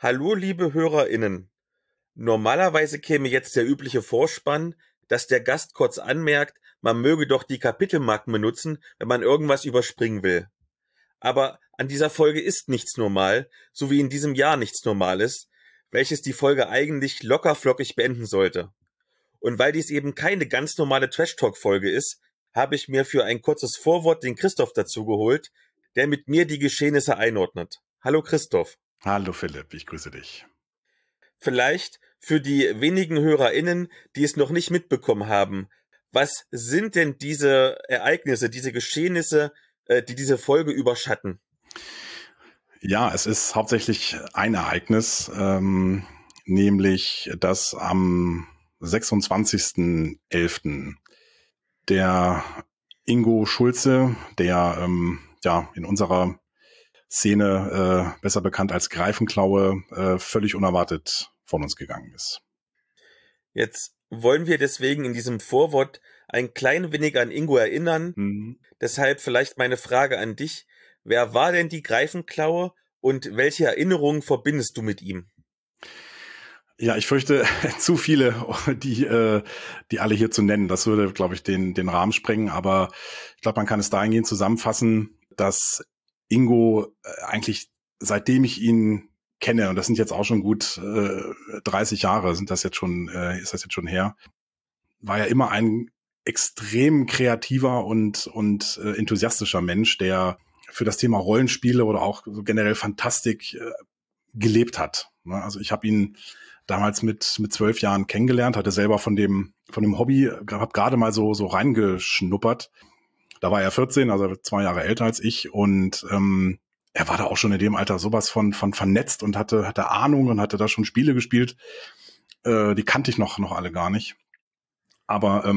Hallo, liebe HörerInnen. Normalerweise käme jetzt der übliche Vorspann, dass der Gast kurz anmerkt, man möge doch die Kapitelmarken benutzen, wenn man irgendwas überspringen will. Aber an dieser Folge ist nichts normal, so wie in diesem Jahr nichts Normales, welches die Folge eigentlich lockerflockig beenden sollte. Und weil dies eben keine ganz normale Trash-Talk-Folge ist, habe ich mir für ein kurzes Vorwort den Christoph dazu geholt, der mit mir die Geschehnisse einordnet. Hallo Christoph. Hallo Philipp, ich grüße dich. Vielleicht für die wenigen HörerInnen, die es noch nicht mitbekommen haben. Was sind denn diese Ereignisse, diese Geschehnisse, die diese Folge überschatten? Ja, es ist hauptsächlich ein Ereignis, nämlich dass am 26.11. der Ingo Schulze, der in unserer Szene besser bekannt als Greifenklaue, völlig unerwartet von uns gegangen ist. Jetzt wollen wir deswegen in diesem Vorwort ein klein wenig an Ingo erinnern. Deshalb vielleicht meine Frage an dich. Wer war denn die Greifenklaue und welche Erinnerungen verbindest du mit ihm? Ja, ich fürchte, zu viele, die alle hier zu nennen. Das würde, glaube ich, den Rahmen sprengen. Aber ich glaube, man kann es dahingehend zusammenfassen, dass Ingo eigentlich, seitdem ich ihn kenne, und das sind jetzt auch schon gut 30 Jahre, ist das jetzt schon her, war er immer ein extrem kreativer und enthusiastischer Mensch, der für das Thema Rollenspiele oder auch generell Fantastik gelebt hat. Also ich habe ihn damals mit 12 Jahren kennengelernt, hatte selber von dem Hobby, habe gerade mal so reingeschnuppert. Da war er 14, also 2 Jahre älter als ich, und er war da auch schon in dem Alter sowas von vernetzt und hatte Ahnung und hatte da schon Spiele gespielt. Die kannte ich noch alle gar nicht. Aber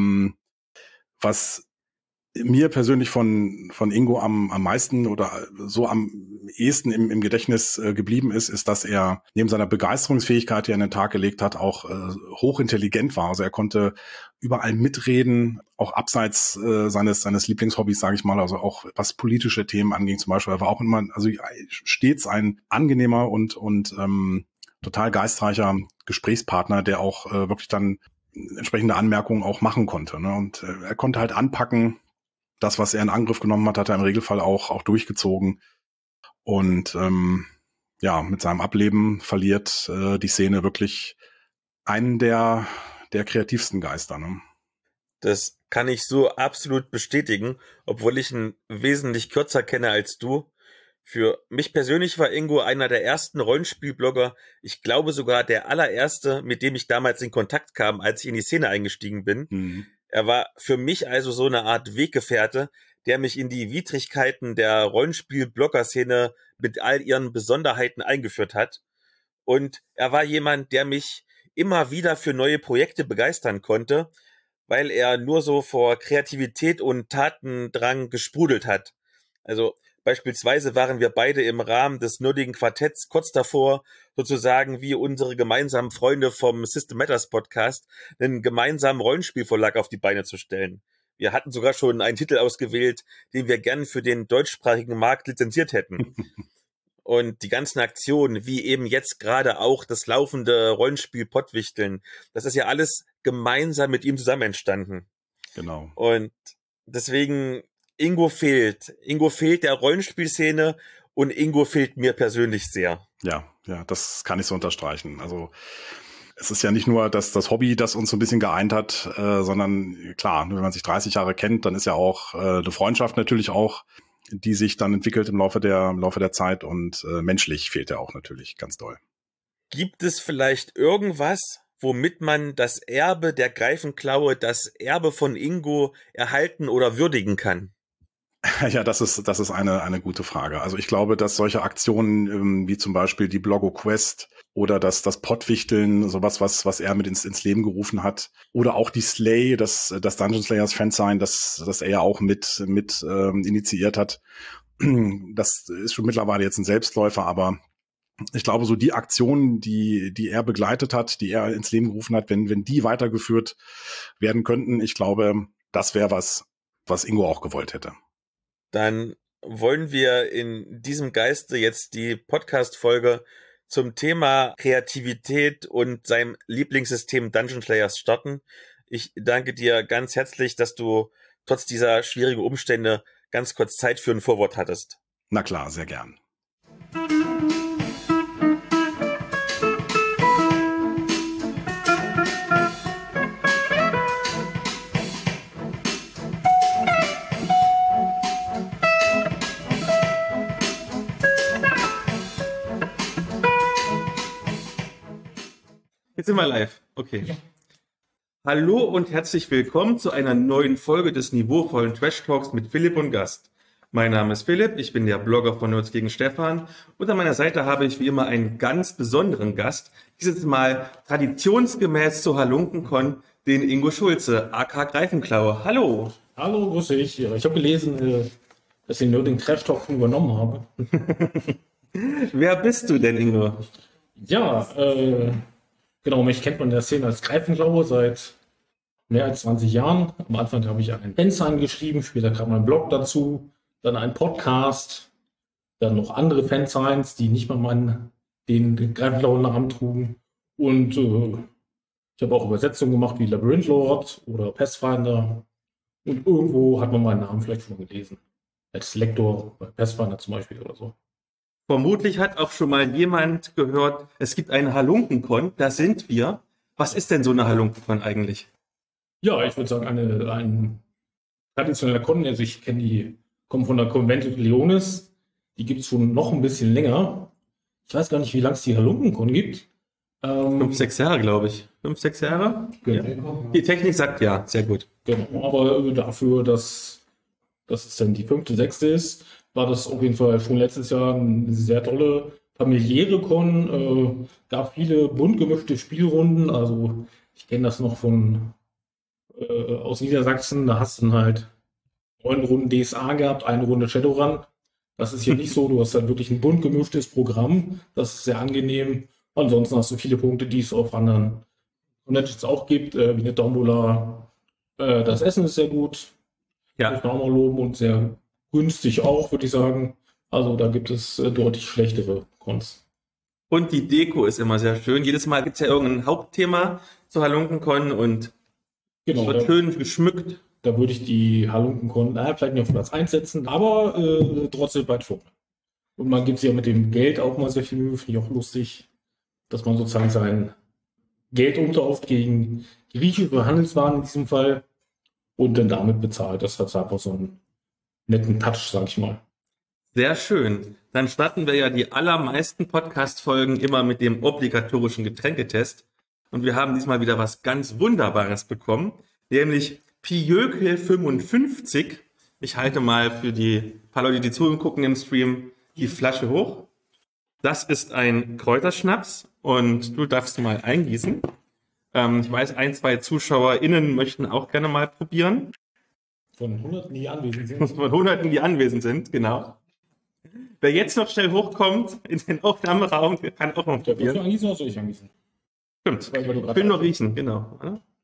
was mir persönlich von Ingo am meisten oder so am ehesten im Gedächtnis geblieben ist, dass er neben seiner Begeisterungsfähigkeit, die er an den Tag gelegt hat, auch hochintelligent war. Also er konnte überall mitreden, auch abseits seines Lieblingshobbys, sage ich mal, also auch was politische Themen anging zum Beispiel. Er war auch immer, also stets ein angenehmer und total geistreicher Gesprächspartner, der auch wirklich dann entsprechende Anmerkungen auch machen konnte. Ne? Und er konnte halt anpacken. Das, was er in Angriff genommen hat, hat er im Regelfall auch durchgezogen. Und mit seinem Ableben verliert die Szene wirklich einen der kreativsten Geister. Ne? Das kann ich so absolut bestätigen, obwohl ich ihn wesentlich kürzer kenne als du. Für mich persönlich war Ingo einer der ersten Rollenspielblogger, ich glaube sogar der allererste, mit dem ich damals in Kontakt kam, als ich in die Szene eingestiegen bin. Mhm. Er war für mich also so eine Art Weggefährte, der mich in die Widrigkeiten der Rollenspiel-Blogger-Szene mit all ihren Besonderheiten eingeführt hat. Und er war jemand, der mich immer wieder für neue Projekte begeistern konnte, weil er nur so vor Kreativität und Tatendrang gesprudelt hat. Also beispielsweise waren wir beide im Rahmen des nerdigen Quartetts kurz davor, sozusagen wie unsere gemeinsamen Freunde vom System Matters Podcast, einen gemeinsamen Rollenspielverlag auf die Beine zu stellen. Wir hatten sogar schon einen Titel ausgewählt, den wir gern für den deutschsprachigen Markt lizenziert hätten. Und die ganzen Aktionen, wie eben jetzt gerade auch das laufende Rollenspiel Pottwichteln, das ist ja alles gemeinsam mit ihm zusammen entstanden. Genau. Und deswegen, Ingo fehlt. Ingo fehlt der Rollenspielszene und Ingo fehlt mir persönlich sehr. Ja, das kann ich so unterstreichen. Also es ist ja nicht nur das Hobby, das uns so ein bisschen geeint hat, sondern klar, wenn man sich 30 Jahre kennt, dann ist ja auch eine Freundschaft natürlich auch, die sich dann entwickelt im Laufe der Zeit, und menschlich fehlt er auch natürlich ganz doll. Gibt es vielleicht irgendwas, womit man das Erbe der Greifenklaue, das Erbe von Ingo erhalten oder würdigen kann? Ja, das ist eine gute Frage. Also ich glaube, dass solche Aktionen wie zum Beispiel die Bloggo Quest oder das Pottwichteln, sowas, was er mit ins Leben gerufen hat, oder auch die Slay, das Dungeon Slayers Fansign, das er ja auch mit initiiert hat. Das ist schon mittlerweile jetzt ein Selbstläufer, aber ich glaube, so die Aktionen, die er begleitet hat, die er ins Leben gerufen hat, wenn die weitergeführt werden könnten, ich glaube, das wäre was Ingo auch gewollt hätte. Dann wollen wir in diesem Geiste jetzt die Podcast-Folge zum Thema Kreativität und seinem Lieblingssystem Dungeon Slayers starten. Ich danke dir ganz herzlich, dass du trotz dieser schwierigen Umstände ganz kurz Zeit für ein Vorwort hattest. Na klar, sehr gern. Jetzt sind wir live. Okay. Ja. Hallo und herzlich willkommen zu einer neuen Folge des niveauvollen Trash Talks mit Philipp und Gast. Mein Name ist Philipp, ich bin der Blogger von Nerds gegen Stefan und an meiner Seite habe ich wie immer einen ganz besonderen Gast. Dieses Mal traditionsgemäß zur Halunkenkon den Ingo Schulze, aka Greifenklaue. Hallo. Hallo, grüß dich. Ich habe gelesen, dass ich nur den Trash Talk übernommen habe. Wer bist du denn, Ingo? Ja, genau, mich kennt man in der Szene als Greifenklaue seit mehr als 20 Jahren. Am Anfang habe ich einen Fansign geschrieben, später kam ein Blog dazu, dann ein Podcast, dann noch andere Fansigns, die nicht mal den Greifenklaue-Namen trugen. Und ich habe auch Übersetzungen gemacht wie Labyrinth Lord oder Pathfinder. Und irgendwo hat man meinen Namen vielleicht schon gelesen. Als Lektor bei Pathfinder zum Beispiel oder so. Vermutlich hat auch schon mal jemand gehört, es gibt eine Halunkenkon, da sind wir. Was ist denn so eine Halunkenkon eigentlich? Ja, ich würde sagen, ein traditioneller Con, also ich kenne die, kommen von der Conventus Leonis, die gibt es schon noch ein bisschen länger. Ich weiß gar nicht, wie lange es die Halunkenkon gibt. 5, 6 Jahre, glaube ich. 5, 6 Jahre? Genau. Ja. Die Technik sagt ja, sehr gut. Genau, aber dafür, dass es dann die 5., 6. ist, war das auf jeden Fall schon letztes Jahr eine sehr tolle familiäre Con. Gab viele bunt gemischte Spielrunden. Also ich kenne das noch aus Niedersachsen. Da hast du dann halt 9 Runden DSA gehabt, eine Runde Shadowrun. Das ist hier nicht so. Du hast dann wirklich ein bunt gemischtes Programm. Das ist sehr angenehm. Ansonsten hast du viele Punkte, die es auf anderen Conventions auch gibt, wie eine Tombola. Das Essen ist sehr gut. Ja. Muss man auch mal loben und sehr günstig auch, würde ich sagen. Also da gibt es deutlich schlechtere Cons. Und die Deko ist immer sehr schön. Jedes Mal gibt es ja irgendein Hauptthema zur Halunkenkon und Genau, wird schön geschmückt. Da würde ich die Halunkenkon vielleicht nicht auf Platz 1 setzen, aber trotzdem weit vorne. Und man gibt sich ja mit dem Geld auch mal sehr viel Mühe, finde ich auch lustig, dass man sozusagen sein Geld umtauft gegen griechische Handelswaren in diesem Fall und dann damit bezahlt. Das hat einfach so einen netten Touch, sag ich mal. Sehr schön. Dann starten wir ja die allermeisten Podcast-Folgen immer mit dem obligatorischen Getränketest. Und wir haben diesmal wieder was ganz Wunderbares bekommen, nämlich Pijökel 55. Ich halte mal für die paar Leute, die zugucken im Stream, die Flasche hoch. Das ist ein Kräuterschnaps und du darfst mal eingießen. Ich weiß, 1, 2 ZuschauerInnen möchten auch gerne mal probieren. Von Hunderten, die anwesend sind. Von Hunderten, die anwesend sind, genau. Wer jetzt noch schnell hochkommt in den Aufnahmeraum, kann auch noch Der probieren. du angießen oder soll ich angießen? Stimmt. Weil du Ich will nur riechen, genau.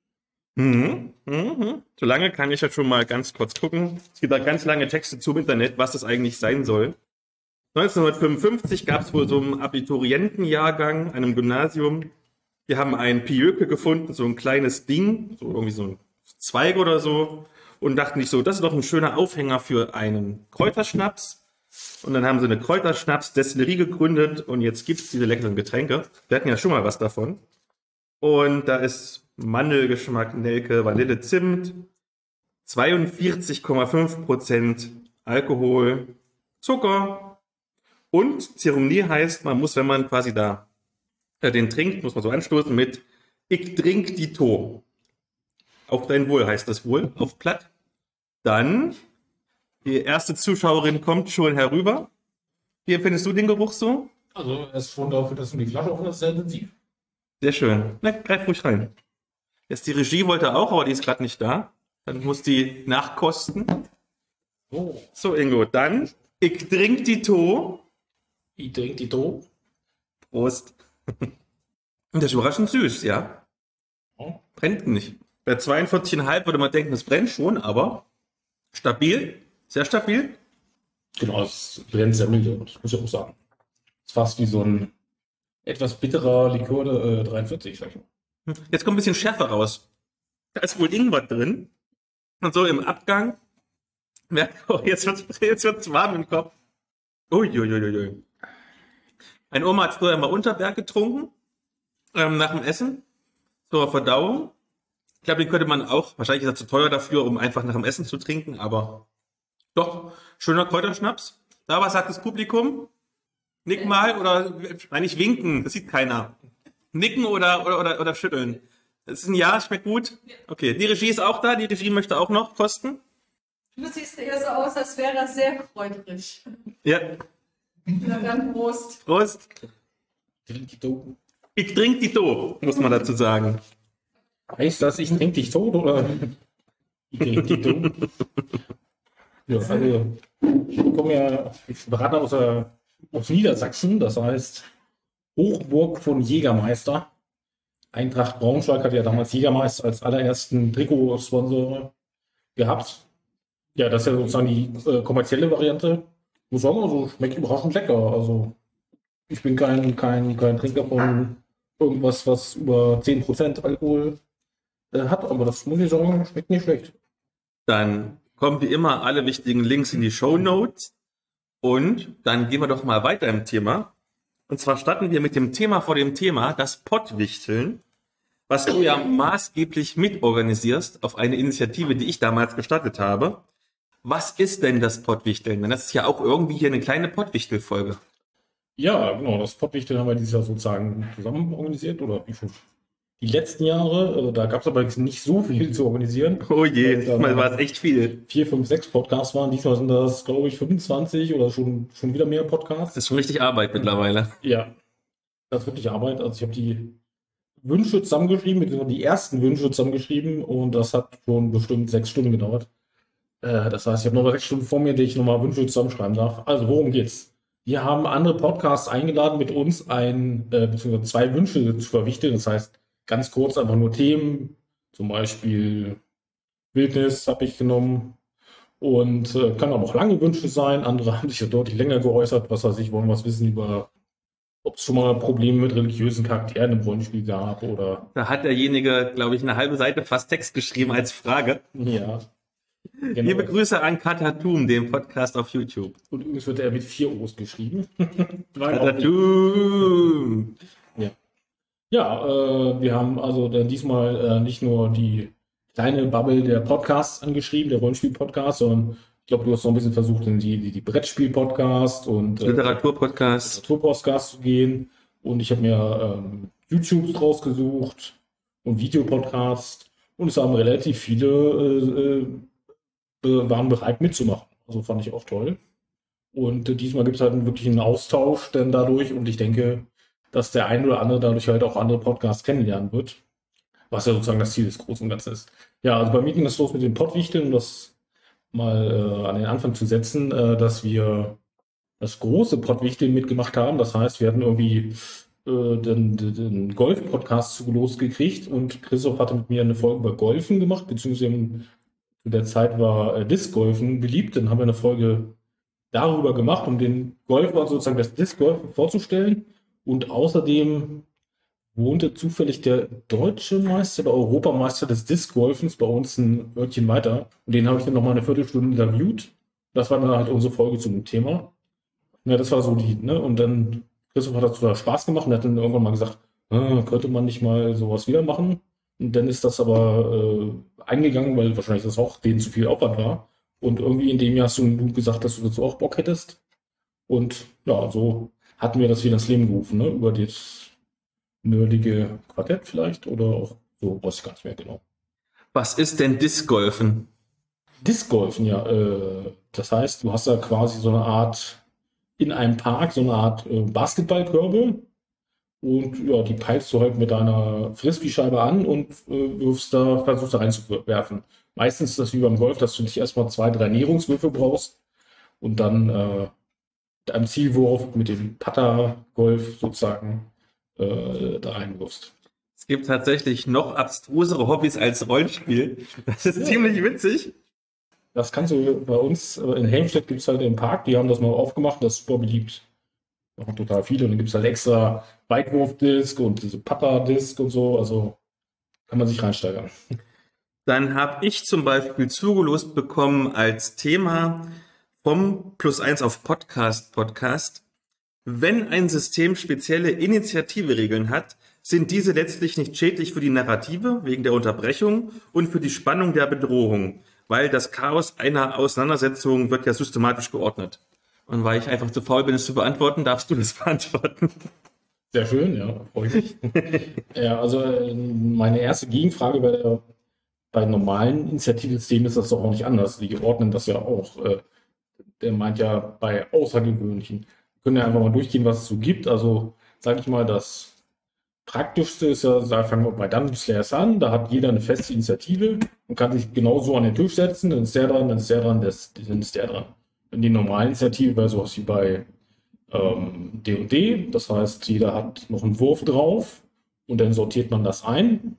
Solange kann ich ja schon mal ganz kurz gucken. Es gibt da ganz lange Texte zum Internet, was das eigentlich sein soll. 1955 gab es wohl so einen Abiturientenjahrgang, einem Gymnasium. Wir haben einen Pijökel gefunden, so ein kleines Ding, so irgendwie so ein Zweig oder so. Und dachten nicht so, das ist doch ein schöner Aufhänger für einen Kräuterschnaps. Und dann haben sie eine Kräuterschnaps-Destillerie gegründet und jetzt gibt es diese leckeren Getränke. Wir hatten ja schon mal was davon. Und da ist Mandelgeschmack, Nelke, Vanille, Zimt, 42,5% Alkohol, Zucker und Zeremonie heißt, man muss, wenn man quasi da den trinkt, muss man so anstoßen mit Ich trink die To. Auf dein Wohl heißt das wohl, auf Platt. Dann, die erste Zuschauerin kommt schon herüber. Wie empfindest du den Geruch so? Also er ist schon dafür, dass du die Flasche auch sehr intensiv. Sehr schön. Na, greif ruhig rein. Jetzt die Regie wollte auch, aber die ist gerade nicht da. Dann muss die nachkosten. Oh. So, Ingo, dann Ich trink die To. Ich trinke die Do. Prost. Und das ist überraschend süß, ja. Oh. Brennt nicht. Bei 42,5 würde man denken, es brennt schon, aber stabil, sehr stabil. Genau, es brennt sehr milde, das muss ich auch sagen. Es ist fast wie so ein etwas bitterer Likör 43, sag ich mal. Jetzt kommt ein bisschen Schärfe raus. Da ist wohl Ingwer drin. Und so im Abgang merkt, oh, jetzt wird's warm im Kopf. Uiuiuiui. Meine Oma hat früher immer Unterberg getrunken, nach dem Essen, zur Verdauung. Ich glaube, den könnte man auch, wahrscheinlich ist er zu teuer dafür, um einfach nach dem Essen zu trinken, aber doch, schöner Kräuterschnaps. Da, was sagt das Publikum? Nick mal oder, nein, nicht winken, das sieht keiner. Nicken oder schütteln. Das ist ein Ja, schmeckt gut. Okay, die Regie ist auch da, die Regie möchte auch noch kosten. Du siehst eher so aus, als wäre er sehr kräuterig. Ja, Na dann Prost. Prost. Trink dich tot. Ich trinke die Do, muss man dazu sagen. Heißt das, ich trinke dich tot oder? Ich trinke dich tot. Ja, also, ich komme ja, ich berate aus Niedersachsen, das heißt Hochburg von Jägermeister. Eintracht Braunschweig hat ja damals Jägermeister als allerersten Trikotsponsor gehabt. Ja, das ist ja sozusagen die kommerzielle Variante. Ich muss sagen, also schmeckt überraschend lecker. Also ich bin kein Trinker von irgendwas, was über 10% Alkohol hat, aber das muss ich sagen, schmeckt nicht schlecht. Dann kommen wie immer alle wichtigen Links in die Shownotes. Und dann gehen wir doch mal weiter im Thema. Und zwar starten wir mit dem Thema vor dem Thema, das Pottwichteln, was du ja maßgeblich mitorganisierst auf eine Initiative, die ich damals gestartet habe. Was ist denn das Pottwichteln? Denn das ist ja auch irgendwie hier eine kleine Pottwichtel-Folge. Ja, genau, das Pottwichteln haben wir dieses Jahr sozusagen zusammen organisiert oder wie schon die letzten Jahre. Also da gab es aber nicht so viel zu organisieren. Oh je, Also, diesmal war es echt viel. 4, 5, 6 Podcasts waren. Diesmal sind das, glaube ich, 25 oder schon wieder mehr Podcasts. Das ist schon richtig Arbeit mittlerweile. Ja, das ist wirklich Arbeit. Also ich habe die Wünsche zusammengeschrieben, beziehungsweise die ersten Wünsche zusammengeschrieben und das hat schon bestimmt 6 Stunden gedauert. Das heißt, ich habe noch 6 Stunden vor mir, die ich nochmal Wünsche zusammenschreiben darf. Also worum geht's? Wir haben andere Podcasts eingeladen, mit uns beziehungsweise 2 Wünsche zu verwichteln. Das heißt, ganz kurz einfach nur Themen, zum Beispiel Wildnis habe ich genommen. Und kann aber auch lange Wünsche sein. Andere haben sich ja deutlich länger geäußert. Was weiß ich, wollen was wissen über, ob es schon mal Probleme mit religiösen Charakteren im Rollenspiel gab oder. Da hat derjenige, glaube ich, eine halbe Seite fast Text geschrieben als Frage. Ja. Genau. Liebe Grüße an Katatum, den Podcast auf YouTube. Und übrigens wird er mit 4 O's geschrieben. Katatum! Ja, wir haben also dann diesmal nicht nur die kleine Bubble der Podcasts angeschrieben, der Rollenspiel-Podcast, sondern ich glaube, du hast noch ein bisschen versucht, in die Brettspiel-Podcast und Literatur-Podcast. Literatur-Podcast zu gehen. Und ich habe mir YouTubes rausgesucht und Videopodcasts. Und es haben relativ viele waren bereit mitzumachen. Also fand ich auch toll. Und diesmal gibt es halt wirklich einen Austausch denn dadurch. Und ich denke, dass der ein oder andere dadurch halt auch andere Podcasts kennenlernen wird. Was ja sozusagen das Ziel des Großen und Ganzen ist. Ja, also bei mir ging es los mit den Pottwichteln, um das mal an den Anfang zu setzen, dass wir das große Pottwichteln mitgemacht haben. Das heißt, wir hatten irgendwie den Golf-Podcast zu losgekriegt und Christoph hatte mit mir eine Folge über Golfen gemacht, beziehungsweise zu der Zeit war Disc-Golfen beliebt. Dann haben wir eine Folge darüber gemacht, um den Golfer sozusagen das Disc-Golfen vorzustellen. Und außerdem wohnte zufällig der deutsche Meister oder Europameister des Disc-Golfens bei uns ein Örtchen weiter. Und den habe ich dann nochmal eine Viertelstunde interviewt. Das war dann halt unsere Folge zum Thema. Ja, das war so ne? Und dann, Christoph hat dazu Spaß gemacht und hat dann irgendwann mal gesagt, könnte man nicht mal sowas wieder machen? Und dann ist das aber eingegangen, weil wahrscheinlich das auch denen zu viel Aufwand war. Und irgendwie in dem Jahr hast du gesagt, dass du dazu auch Bock hättest. Und ja, so hatten wir das wieder ins Leben gerufen, ne? Über das nerdige Quartett vielleicht oder auch so, weiß ich gar nicht mehr genau. Was ist denn Disc-Golfen? Disc-Golfen, ja. Das heißt, du hast da quasi so eine Art, in einem Park, so eine Art Basketballkörbe. Und ja, die peilst du halt mit deiner Frisbee-Scheibe an und versuchst da reinzuwerfen. Meistens ist das wie beim Golf, dass du nicht erstmal 2, 3 Näherungswürfe brauchst und dann mit einem Zielwurf mit dem Putter-Golf sozusagen da reinwirfst. Es gibt tatsächlich noch abstrusere Hobbys als Rollenspiel. Das ist ziemlich witzig. Das kannst du bei uns, in Helmstedt gibt es halt im Park, die haben das mal aufgemacht, das ist super beliebt. machen total viele. Und dann gibt es halt extra Weitwurf-Disc und diese Putter-Disc und so. Also kann man sich reinsteigern. Dann habe ich zum Beispiel zugelost bekommen als Thema vom +1 auf Podcast. Wenn ein System spezielle Initiative-Regeln hat, sind diese letztlich nicht schädlich für die Narrative wegen der Unterbrechung und für die Spannung der Bedrohung, weil das Chaos einer Auseinandersetzung wird ja systematisch geordnet. Und weil ich einfach zu faul bin, es zu beantworten, darfst du das beantworten. Sehr schön, ja, freue ich mich. Ja, also meine erste Gegenfrage bei normalen Initiativsystemen ist das doch auch nicht anders. Die ordnen das ja auch. Der meint ja bei außergewöhnlichen. Wir können ja einfach mal durchgehen, was es so gibt. Also, sage ich mal, das Praktischste ist ja, fangen wir bei Dungeon Slayers an. Da hat jeder eine feste Initiative und kann sich genauso an den Tisch setzen. Dann ist der dran, dann ist der dran, dann ist der dran. Und die normale Initiative wäre sowas wie bei D&D. Das heißt, jeder hat noch einen Wurf drauf und dann sortiert man das ein.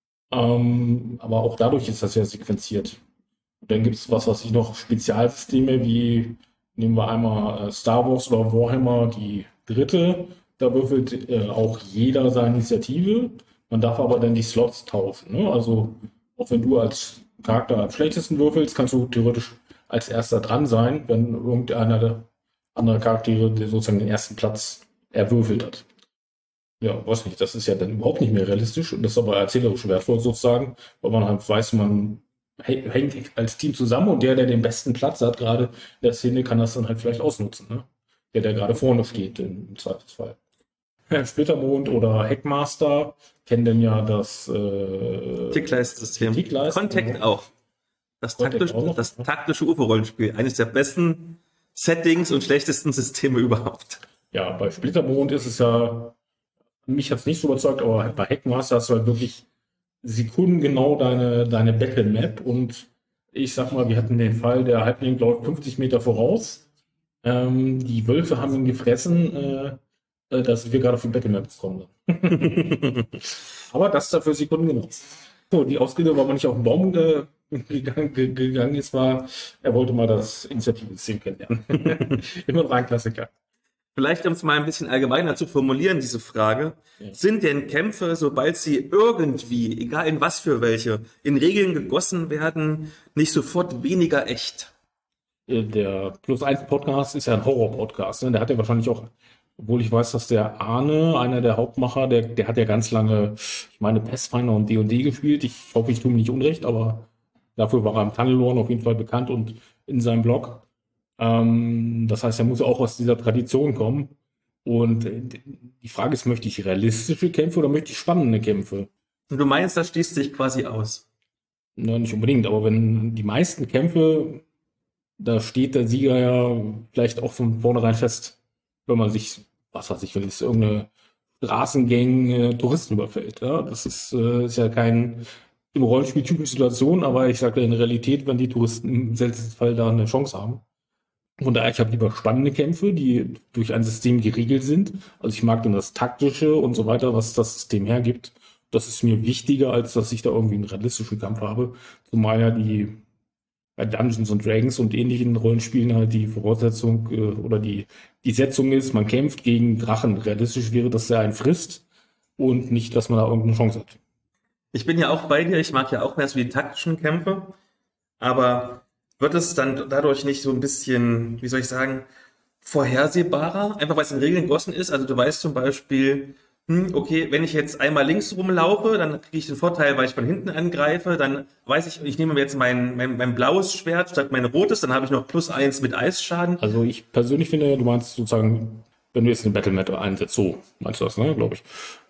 Aber auch dadurch ist das ja sequenziert. Und dann gibt es was weiß ich noch, Spezialsysteme wie, nehmen wir einmal Star Wars oder Warhammer, die dritte. Da würfelt auch jeder seine Initiative. Man darf aber dann die Slots tauschen. Ne? Also auch wenn du als Charakter am schlechtesten würfelst, kannst du theoretisch als erster dran sein, wenn irgendeiner der anderen Charaktere sozusagen den ersten Platz erwürfelt hat. Ja, weiß nicht, das ist ja dann überhaupt nicht mehr realistisch und das ist aber erzählerisch wertvoll sozusagen, weil man halt weiß, man hängt als Team zusammen und der den besten Platz hat, gerade in der Szene, kann das dann halt vielleicht ausnutzen, ne? Der gerade vorne steht im Zweifelsfall. Splittermond oder Hackmaster kennen denn ja das Tickleist-System. Contact auch. Das Contact auch noch, das taktische UFO-Rollenspiel. Eines der besten Settings und schlechtesten Systeme überhaupt. Ja, bei Splittermond ist es ja, mich hat es nicht so überzeugt, aber bei Hackmaster hast du halt wirklich sekundengenau deine Battle Map und ich sag mal, wir hatten den Fall, der Halbling läuft 50 Meter voraus. Die Wölfe haben ihn gefressen, dass wir gerade auf die Battle Map gekommen sind. Aber das ist dafür sekundengenau. So, die Ausrede, warum man nicht auf den Baum gegangen ist, war, er wollte mal das Initiativsystem kennenlernen. Immer noch ein Klassiker. Vielleicht, um es mal ein bisschen allgemeiner zu formulieren, diese Frage. Ja. Sind denn Kämpfe, sobald sie irgendwie, egal in was für welche, in Regeln gegossen werden, nicht sofort weniger echt? Der +1 Podcast ist ja ein Horror-Podcast. Ne? Der hat ja wahrscheinlich auch, obwohl ich weiß, dass der Arne, einer der Hauptmacher, der hat ja ganz lange, ich meine, Pathfinder und D&D gespielt. Ich hoffe, ich tue ihm nicht unrecht, aber dafür war er im Tunnelorn auf jeden Fall bekannt und in seinem Blog. Das heißt, er muss auch aus dieser Tradition kommen. Und die Frage ist, möchte ich realistische Kämpfe oder möchte ich spannende Kämpfe? Und du meinst, das schließt sich quasi aus? Na, nicht unbedingt, aber wenn die meisten Kämpfe, da steht der Sieger ja vielleicht auch von vornherein fest, wenn man sich, was weiß ich, wenn es irgendeine Straßengang Touristen überfällt. Ja? Das ist ja kein im Rollenspiel typische Situation, aber ich sage in der Realität, wenn die Touristen im seltensten Fall da eine Chance haben. Von daher, ich habe lieber spannende Kämpfe, die durch ein System geregelt sind. Also ich mag dann das Taktische und so weiter, was das System hergibt. Das ist mir wichtiger, als dass ich da irgendwie einen realistischen Kampf habe. Zumal ja bei Dungeons and Dragons und ähnlichen Rollenspielen halt die Voraussetzung oder die Setzung ist, man kämpft gegen Drachen. Realistisch wäre, dass er einen frisst und nicht, dass man da irgendeine Chance hat. Ich bin ja auch bei dir, ich mag ja auch mehr so die taktischen Kämpfe, aber wird es dann dadurch nicht so ein bisschen, wie soll ich sagen, vorhersehbarer? Einfach weil es in Regeln gegossen ist. Also du weißt zum Beispiel, okay, wenn ich jetzt einmal links rumlaufe, dann kriege ich den Vorteil, weil ich von hinten angreife. Dann weiß ich nehme mir jetzt mein blaues Schwert statt mein rotes, dann habe ich noch +1 mit Eisschaden. Also ich persönlich finde, du meinst sozusagen, wenn du jetzt eine Battle Map einsetzt, so meinst du das, ne, glaube ich.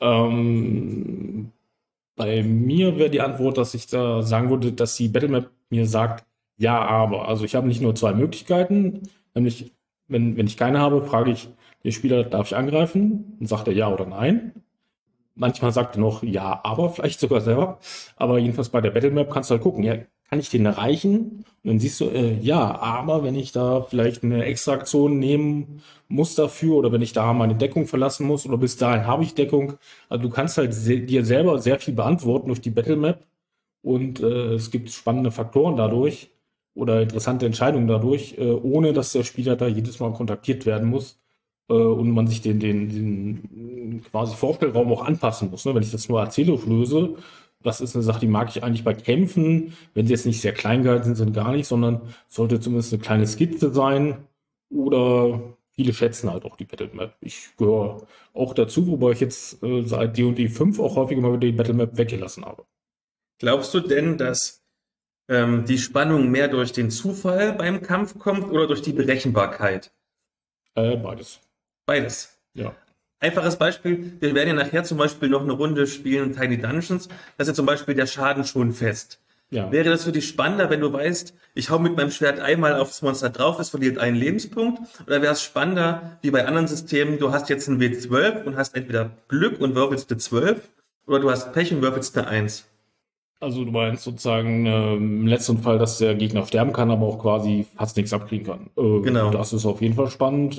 Bei mir wäre die Antwort, dass ich da sagen würde, dass die Battle Map mir sagt, ja, aber. Also ich habe nicht nur zwei Möglichkeiten, nämlich wenn ich keine habe, frage ich den Spieler, darf ich angreifen? Dann sagt er ja oder nein. Manchmal sagt er noch ja, aber, vielleicht sogar selber. Aber jedenfalls bei der Battle Map kannst du halt gucken, ja, kann ich den erreichen? Und dann siehst du, ja, aber wenn ich da vielleicht eine Extraktion nehmen muss dafür oder wenn ich da meine Deckung verlassen muss oder bis dahin habe ich Deckung. Also du kannst halt dir selber sehr viel beantworten durch die Battle Map und es gibt spannende Faktoren dadurch oder interessante Entscheidungen dadurch, ohne dass der Spieler da jedes Mal kontaktiert werden muss. und man sich den quasi Vorstellraum auch anpassen muss. Ne? Wenn ich das nur erzählerisch löse, das ist eine Sache, die mag ich eigentlich bei Kämpfen, wenn sie jetzt nicht sehr klein gehalten sind gar nicht, sondern sollte zumindest eine kleine Skizze sein oder viele schätzen halt auch die Battle Map. Ich gehöre auch dazu, wobei ich jetzt seit D&D 5 auch häufiger mal wieder die Battle Map weggelassen habe. Glaubst du denn, dass die Spannung mehr durch den Zufall beim Kampf kommt oder durch die Berechenbarkeit? Beides. Beides. Ja. Einfaches Beispiel, wir werden ja nachher zum Beispiel noch eine Runde spielen, Tiny Dungeons, da ist ja zum Beispiel der Schaden schon fest. Ja. Wäre das für dich spannender, wenn du weißt, ich hau mit meinem Schwert einmal aufs Monster drauf, es verliert einen Lebenspunkt? Oder wäre es spannender, wie bei anderen Systemen, du hast jetzt einen W12 und hast entweder Glück und würfelst eine 12 oder du hast Pech und würfelst eine 1? Also du meinst sozusagen im letzten Fall, dass der Gegner sterben kann, aber auch quasi fast nichts abkriegen kann. Genau. Das ist auf jeden Fall spannend.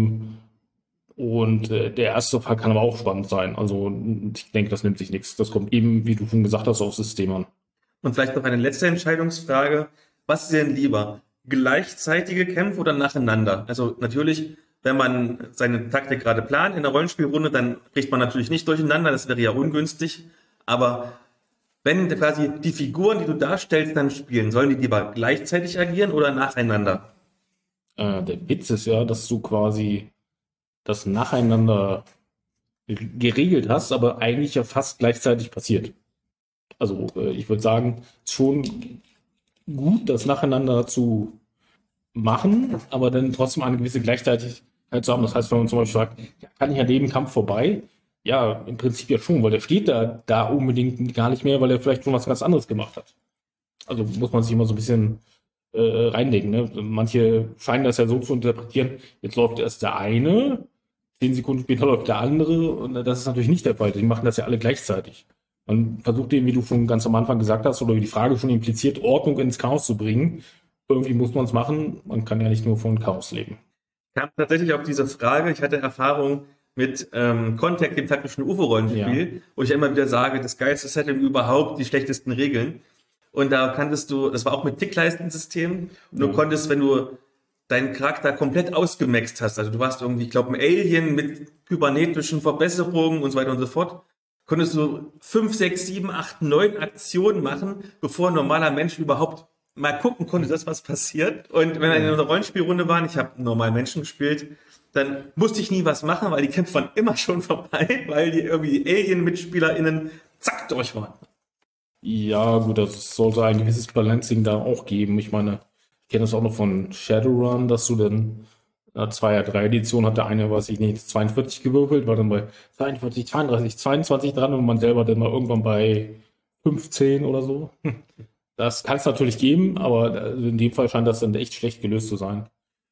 Und der erste Fall kann aber auch spannend sein. Also ich denke, das nimmt sich nichts. Das kommt eben, wie du schon gesagt hast, aufs System an. Und vielleicht noch eine letzte Entscheidungsfrage. Was ist dir denn lieber? Gleichzeitige Kämpfe oder nacheinander? Also natürlich, wenn man seine Taktik gerade plant in der Rollenspielrunde, dann kriegt man natürlich nicht durcheinander. Das wäre ja ungünstig. Aber wenn quasi die Figuren, die du darstellst, dann spielen, sollen die lieber gleichzeitig agieren oder nacheinander? Der Witz ist ja, dass du quasi das nacheinander geregelt hast, aber eigentlich ja fast gleichzeitig passiert. Also ich würde sagen, schon gut, das nacheinander zu machen, aber dann trotzdem eine gewisse Gleichzeitigkeit zu haben. Das heißt, wenn man zum Beispiel sagt, ja, kann ich an jedem Kampf vorbei? Ja, im Prinzip ja schon, weil der steht da unbedingt gar nicht mehr, weil er vielleicht schon was ganz anderes gemacht hat. Also muss man sich immer so ein bisschen reinlegen. Ne? Manche scheinen das ja so zu interpretieren, jetzt läuft erst der eine, 10 Sekunden später läuft der andere und das ist natürlich nicht der Fall. Die machen das ja alle gleichzeitig. Man versucht eben, wie du schon ganz am Anfang gesagt hast, oder wie die Frage schon impliziert, Ordnung ins Chaos zu bringen. Irgendwie muss man es machen. Man kann ja nicht nur von Chaos leben. Ich kam tatsächlich auf diese Frage. Ich hatte Erfahrung mit Contact, dem taktischen UFO-Rollenspiel, wo ich immer wieder sage, das geilste Setting überhaupt, die schlechtesten Regeln. Und da kanntest du, das war auch mit Tickleistensystem, und du konntest, wenn du deinen Charakter komplett ausgemaxt hast, also du warst irgendwie, ich glaube, ein Alien mit kybernetischen Verbesserungen und so weiter und so fort, konntest du 5, 6, 7, 8, 9 Aktionen machen, bevor ein normaler Mensch überhaupt mal gucken konnte, dass was passiert. Und wenn wir in einer Rollenspielrunde waren, ich habe normal Menschen gespielt, dann musste ich nie was machen, weil die Kämpfe waren immer schon vorbei, weil die irgendwie Alien-MitspielerInnen zack durch waren. Ja, gut, das sollte ein gewisses Balancing da auch geben. Ich meine, ich kenne das auch noch von Shadowrun, dass du dann 2er3 Edition hat der eine, weiß ich nicht, 42 gewürfelt, war dann bei 42, 32, 22 dran und man selber dann mal irgendwann bei 15 oder so. Das kann es natürlich geben, aber in dem Fall scheint das dann echt schlecht gelöst zu sein.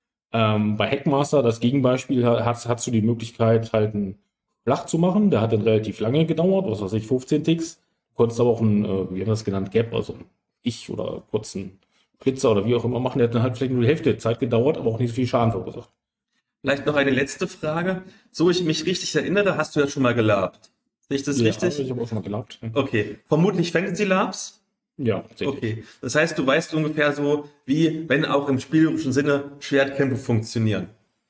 Bei Hackmaster, das Gegenbeispiel, hast du die Möglichkeit, halt einen Flach zu machen. Der hat dann relativ lange gedauert, was weiß ich, 15 Ticks. Du konntest aber auch einen, wie haben wir das genannt, Gap, also ein oder kurzen Flitzer oder wie auch immer machen. Der hat dann halt vielleicht nur die Hälfte der Zeit gedauert, aber auch nicht so viel Schaden verursacht. Vielleicht noch eine letzte Frage. So ich mich richtig erinnere, hast du ja schon mal gelabt. Sehe ich das richtig? Ja, ich habe auch schon mal gelabt. Okay. Vermutlich Fantasy Labs? Ja, tatsächlich. Okay. Das heißt, du weißt ungefähr so, wie, wenn auch im spielerischen Sinne, Schwertkämpfe funktionieren.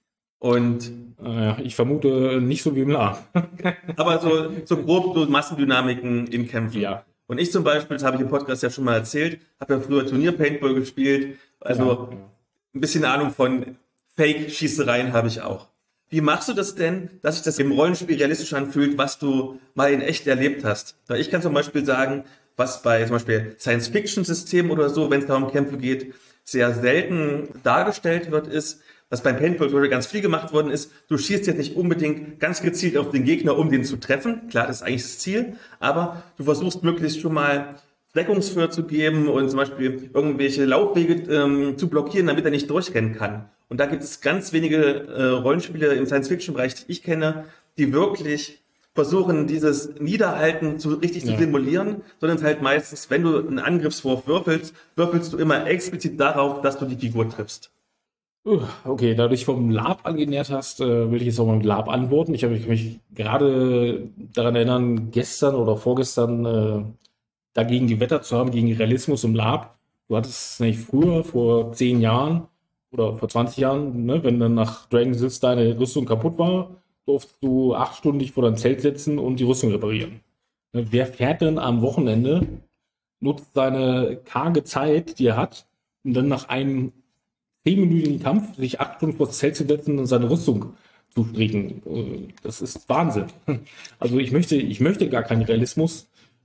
Und ich vermute nicht so wie im Lab. aber so grob so Massendynamiken in Kämpfen. Ja. Und ich zum Beispiel, das habe ich im Podcast ja schon mal erzählt, habe ja früher Turnier-Paintball gespielt. Also ein bisschen Ahnung von Fake-Schießereien habe ich auch. Wie machst du das denn, dass sich das im Rollenspiel realistisch anfühlt, was du mal in echt erlebt hast? Weil ich kann zum Beispiel sagen, was bei zum Beispiel Science-Fiction-Systemen oder so, wenn es darum Kämpfe geht, sehr selten dargestellt wird, ist, was beim Paintball ganz viel gemacht worden ist, du schießt jetzt nicht unbedingt ganz gezielt auf den Gegner, um den zu treffen. Klar, das ist eigentlich das Ziel, aber du versuchst möglichst schon mal Deckungsfeuer zu geben und zum Beispiel irgendwelche Laufwege zu blockieren, damit er nicht durchrennen kann. Und da gibt es ganz wenige Rollenspiele im Science-Fiction-Bereich, die ich kenne, die wirklich versuchen, dieses Niederhalten richtig zu simulieren, sondern es halt meistens, wenn du einen Angriffswurf würfelst du immer explizit darauf, dass du die Figur triffst. Okay, da du dich vom Lab angenähert hast, will ich jetzt auch mal mit Lab antworten. Ich habe mich gerade daran erinnern, gestern oder vorgestern dagegen gewettert zu haben, gegen Realismus im Lab. Du hattest nämlich früher, vor 10 Jahren, oder vor 20 Jahren, ne, wenn dann nach Dragon's Sith deine Rüstung kaputt war, durftest du 8 Stunden dich vor dein Zelt setzen und die Rüstung reparieren. Ne, wer fährt denn am Wochenende, nutzt seine karge Zeit, die er hat, um dann nach einem 10-minütigen Kampf sich 8 Stunden vor das Zelt zu setzen und seine Rüstung zu stricken? Das ist Wahnsinn. Also ich möchte gar keinen Realismus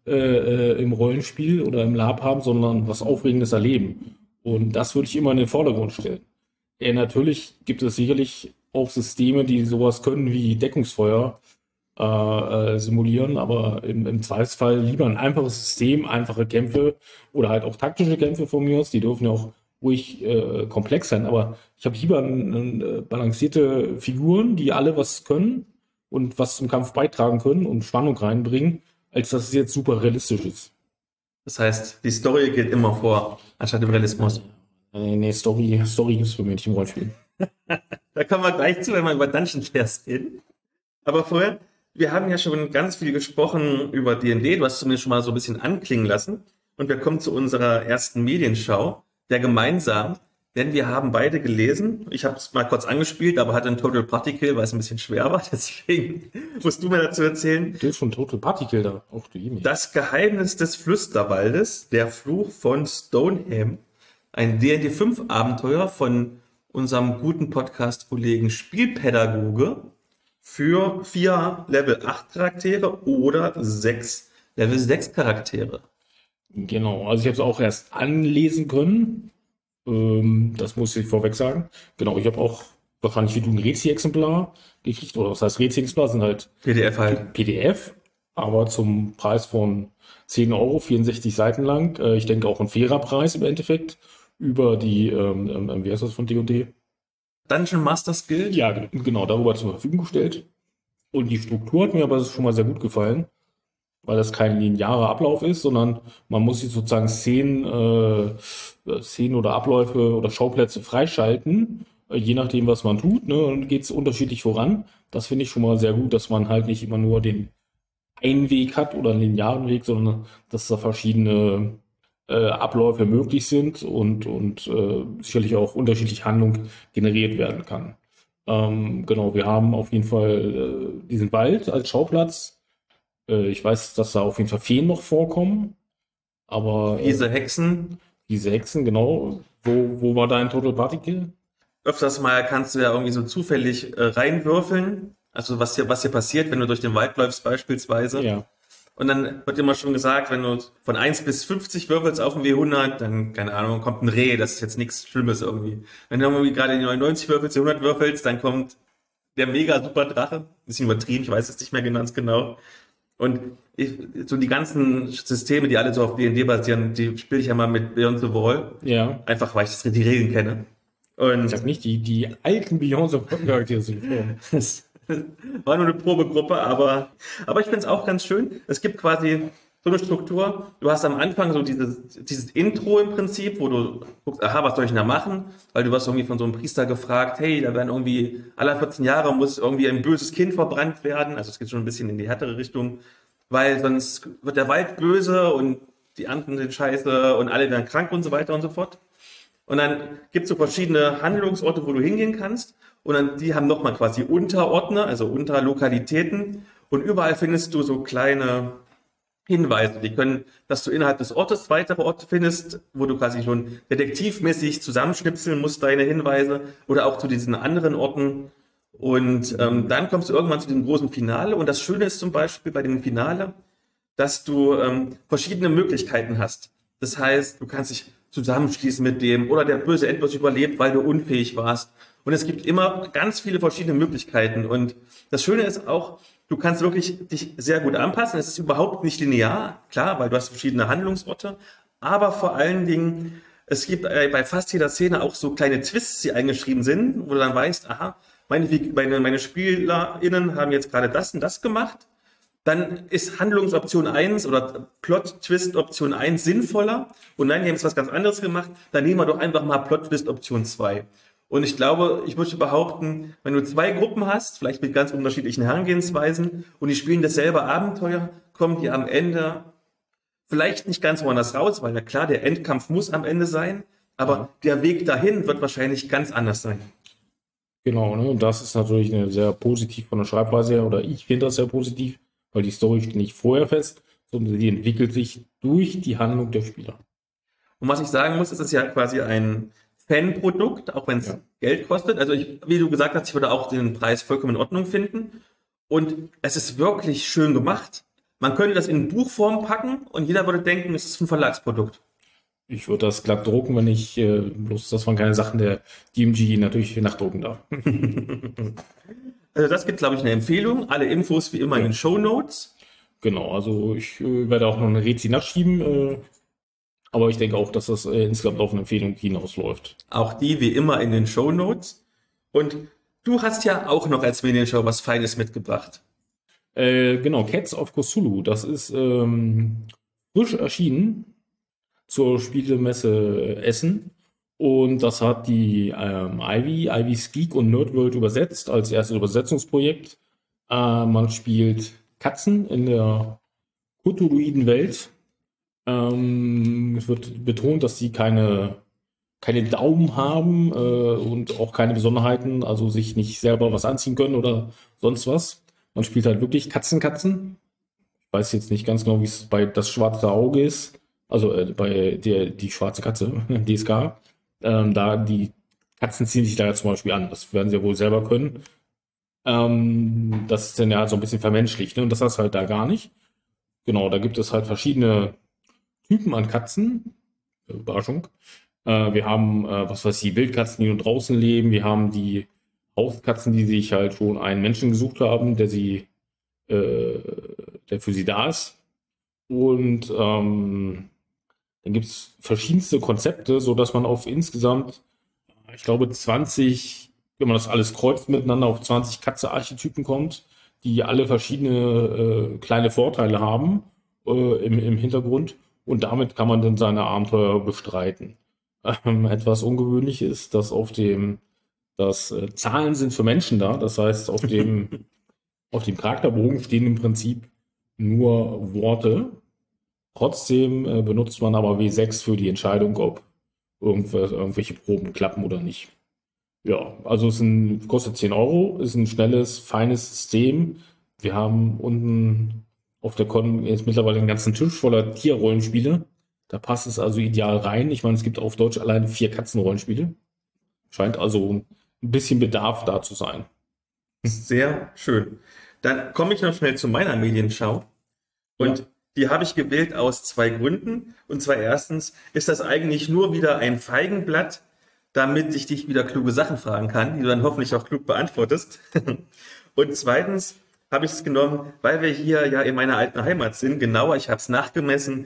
im Rollenspiel oder im Lab haben, sondern was Aufregendes erleben. Und das würde ich immer in den Vordergrund stellen. Natürlich gibt es sicherlich auch Systeme, die sowas können wie Deckungsfeuer simulieren, aber im Zweifelsfall lieber ein einfaches System, einfache Kämpfe oder halt auch taktische Kämpfe von mir aus, die dürfen ja auch ruhig komplex sein, aber ich habe lieber balancierte Figuren, die alle was können und was zum Kampf beitragen können und Spannung reinbringen, als dass es jetzt super realistisch ist. Das heißt, die Story geht immer vor, anstatt dem Realismus. Nee, Story gibt es für mich nicht im Rollenspiel. Da kommen wir gleich zu, wenn wir über Dungeon Fairs reden. Aber vorher, wir haben ja schon ganz viel gesprochen über D&D. Du hast es zumindest schon mal so ein bisschen anklingen lassen. Und wir kommen zu unserer ersten Medienschau, der gemeinsam, denn wir haben beide gelesen. Ich habe es mal kurz angespielt, aber hatte einen Total Party Kill, weil es ein bisschen schwer war. Deswegen musst du mir dazu erzählen. Du hast schon Total Party Kill da, auch du E-Mail. Das Geheimnis des Flüsterwaldes, der Fluch von Stoneham. Ein D&D 5 Abenteuer von unserem guten Podcast-Kollegen Spielpädagoge für 4 Level 8 Charaktere oder 6 Level 6 Charaktere. Genau, also ich habe es auch erst anlesen können. Das muss ich vorweg sagen. Genau, ich habe auch wahrscheinlich wie du ein Rezi-Exemplar gekriegt, oder was heißt Rezi-Exemplar, sind halt PDF halt. PDF, aber zum Preis von 10 Euro, 64 Seiten lang. Ich denke auch ein fairer Preis im Endeffekt über die, wie heißt das von D&D? Dungeon Masters Guild? Ja, genau, darüber zur Verfügung gestellt. Und die Struktur hat mir aber schon mal sehr gut gefallen, weil das kein linearer Ablauf ist, sondern man muss sich sozusagen Szenen oder Abläufe oder Schauplätze freischalten, je nachdem, was man tut, ne, und geht es unterschiedlich voran. Das finde ich schon mal sehr gut, dass man halt nicht immer nur den einen Weg hat oder einen linearen Weg, sondern dass da verschiedene Abläufe möglich sind und sicherlich auch unterschiedliche Handlung generiert werden kann. Genau, wir haben auf jeden Fall diesen Wald als Schauplatz. Ich weiß, dass da auf jeden Fall Feen noch vorkommen, aber Diese Hexen. diese Hexen, genau. Wo war dein Total Party Kill? Öfters mal kannst du ja irgendwie so zufällig reinwürfeln. Also was hier passiert, wenn du durch den Wald läufst beispielsweise. Ja. Und dann wird immer schon gesagt, wenn du von 1 bis 50 würfelst auf dem W100, dann, keine Ahnung, kommt ein Reh, das ist jetzt nichts Schlimmes irgendwie. Wenn du irgendwie gerade die 99 würfelst, die 100 würfelst, dann kommt der mega super Drache. Bisschen übertrieben, ich weiß es nicht mehr ganz genau. Und so die ganzen Systeme, die alle so auf D&D basieren, die spiele ich ja mal mit Beyond the Wall. Ja. Einfach, weil ich die Regeln kenne. Und Ich sag nicht, die alten Beyoncé-Charaktere sind vorne. das war nur eine Probegruppe, aber ich finde es auch ganz schön. Es gibt quasi so eine Struktur. Du hast am Anfang so dieses Intro im Prinzip, wo du guckst, aha, was soll ich denn da machen? Weil du wirst irgendwie von so einem Priester gefragt, hey, da werden irgendwie alle 14 Jahre muss irgendwie ein böses Kind verbrannt werden. Also es geht schon ein bisschen in die härtere Richtung, weil sonst wird der Wald böse und die anderen sind scheiße und alle werden krank und so weiter und so fort. Und dann gibt es so verschiedene Handlungsorte, wo du hingehen kannst. Und dann, die haben nochmal quasi Unterordner, also Unterlokalitäten. Und überall findest du so kleine Hinweise. Die können, dass du innerhalb des Ortes weitere Orte findest, wo du quasi schon detektivmäßig zusammenschnipseln musst, deine Hinweise. Oder auch zu diesen anderen Orten. Und dann kommst du irgendwann zu dem großen Finale. Und das Schöne ist zum Beispiel bei dem Finale, dass du verschiedene Möglichkeiten hast. Das heißt, du kannst dich zusammenschließen mit dem oder der böse Endboss überlebt, weil du unfähig warst. Und es gibt immer ganz viele verschiedene Möglichkeiten. Und das Schöne ist auch, du kannst wirklich dich sehr gut anpassen. Es ist überhaupt nicht linear, klar, weil du hast verschiedene Handlungsorte. Aber vor allen Dingen, es gibt bei fast jeder Szene auch so kleine Twists, die eingeschrieben sind, wo du dann weißt, aha, meine SpielerInnen haben jetzt gerade das und das gemacht. Dann ist Handlungsoption 1 oder Plot-Twist-Option 1 sinnvoller. Und nein, die haben jetzt was ganz anderes gemacht. Dann nehmen wir doch einfach mal Plot-Twist-Option 2. Und ich glaube, ich würde behaupten, wenn du 2 Gruppen hast, vielleicht mit ganz unterschiedlichen Herangehensweisen, und die spielen dasselbe Abenteuer, kommen die am Ende vielleicht nicht ganz woanders raus, weil na klar, der Endkampf muss am Ende sein. Aber der Weg dahin wird wahrscheinlich ganz anders sein. Genau, ne? Und das ist natürlich eine sehr positiv von der Schreibweise her, oder ich finde das sehr positiv, weil die Story steht nicht vorher fest, sondern die entwickelt sich durch die Handlung der Spieler. Und was ich sagen muss, es ist ja quasi ein Fanprodukt, auch wenn es Ja. Geld kostet. Also wie du gesagt hast, ich würde auch den Preis vollkommen in Ordnung finden. Und es ist wirklich schön gemacht. Man könnte das in Buchform packen und jeder würde denken, es ist ein Verlagsprodukt. Ich würde das glatt drucken, wenn ich, bloß das waren keine Sachen der DMG natürlich nachdrucken darf. Also das gibt, glaube ich, eine Empfehlung. Alle Infos wie immer in den Shownotes. Genau, also ich werde auch noch eine Rezi nachschieben, aber ich denke auch, dass das insgesamt auf eine Empfehlung hinausläuft. Auch die wie immer in den Shownotes. Und du hast ja auch noch als Medienshow was Feines mitgebracht. Genau, Cats of Cthulhu, das ist frisch erschienen zur Spielemesse Essen und das hat die Ivy's Geek und Nerdworld übersetzt als erstes Übersetzungsprojekt. Man spielt Katzen in der cthulhuiden Welt. Es wird betont, dass sie keine Daumen haben und auch keine Besonderheiten, also sich nicht selber was anziehen können oder sonst was. Man spielt halt wirklich Katzen. Ich weiß jetzt nicht ganz genau, wie es bei Das Schwarze Auge ist. Also bei die schwarze Katze, DSK. Da die Katzen ziehen sich da ja zum Beispiel an. Das werden sie ja wohl selber können. Das ist dann ja halt so ein bisschen vermenschlicht, ne? Und das hast du halt da gar nicht. Genau, da gibt es halt verschiedene Typen an Katzen. Überraschung. Wir haben, was weiß ich, Wildkatzen, die nur draußen leben. Wir haben die Hauskatzen, die sich halt schon einen Menschen gesucht haben, der für sie da ist. Und dann gibt es verschiedenste Konzepte, sodass man auf insgesamt, ich glaube, 20, wenn man das alles kreuzt miteinander, auf 20 Katze-Archetypen kommt, die alle verschiedene kleine Vorteile haben im Hintergrund. Und damit kann man dann seine Abenteuer bestreiten. Etwas ungewöhnlich ist, dass Zahlen sind für Menschen da. Das heißt, auf dem Charakterbogen stehen im Prinzip nur Worte. Trotzdem benutzt man aber W6 für die Entscheidung, ob irgendwelche Proben klappen oder nicht. Ja, also kostet 10 Euro, ist ein schnelles, feines System. Wir haben unten auf der Con jetzt mittlerweile einen ganzen Tisch voller Tierrollenspiele. Da passt es also ideal rein. Ich meine, es gibt auf Deutsch alleine 4 Katzenrollenspiele. Scheint also ein bisschen Bedarf da zu sein. Sehr schön. Dann komme ich noch schnell zu meiner Medienschau. Und die habe ich gewählt aus 2 Gründen. Und zwar erstens ist das eigentlich nur wieder ein Feigenblatt, damit ich dich wieder kluge Sachen fragen kann, die du dann hoffentlich auch klug beantwortest. Und zweitens habe ich es genommen, weil wir hier ja in meiner alten Heimat sind. Genauer, ich habe es nachgemessen,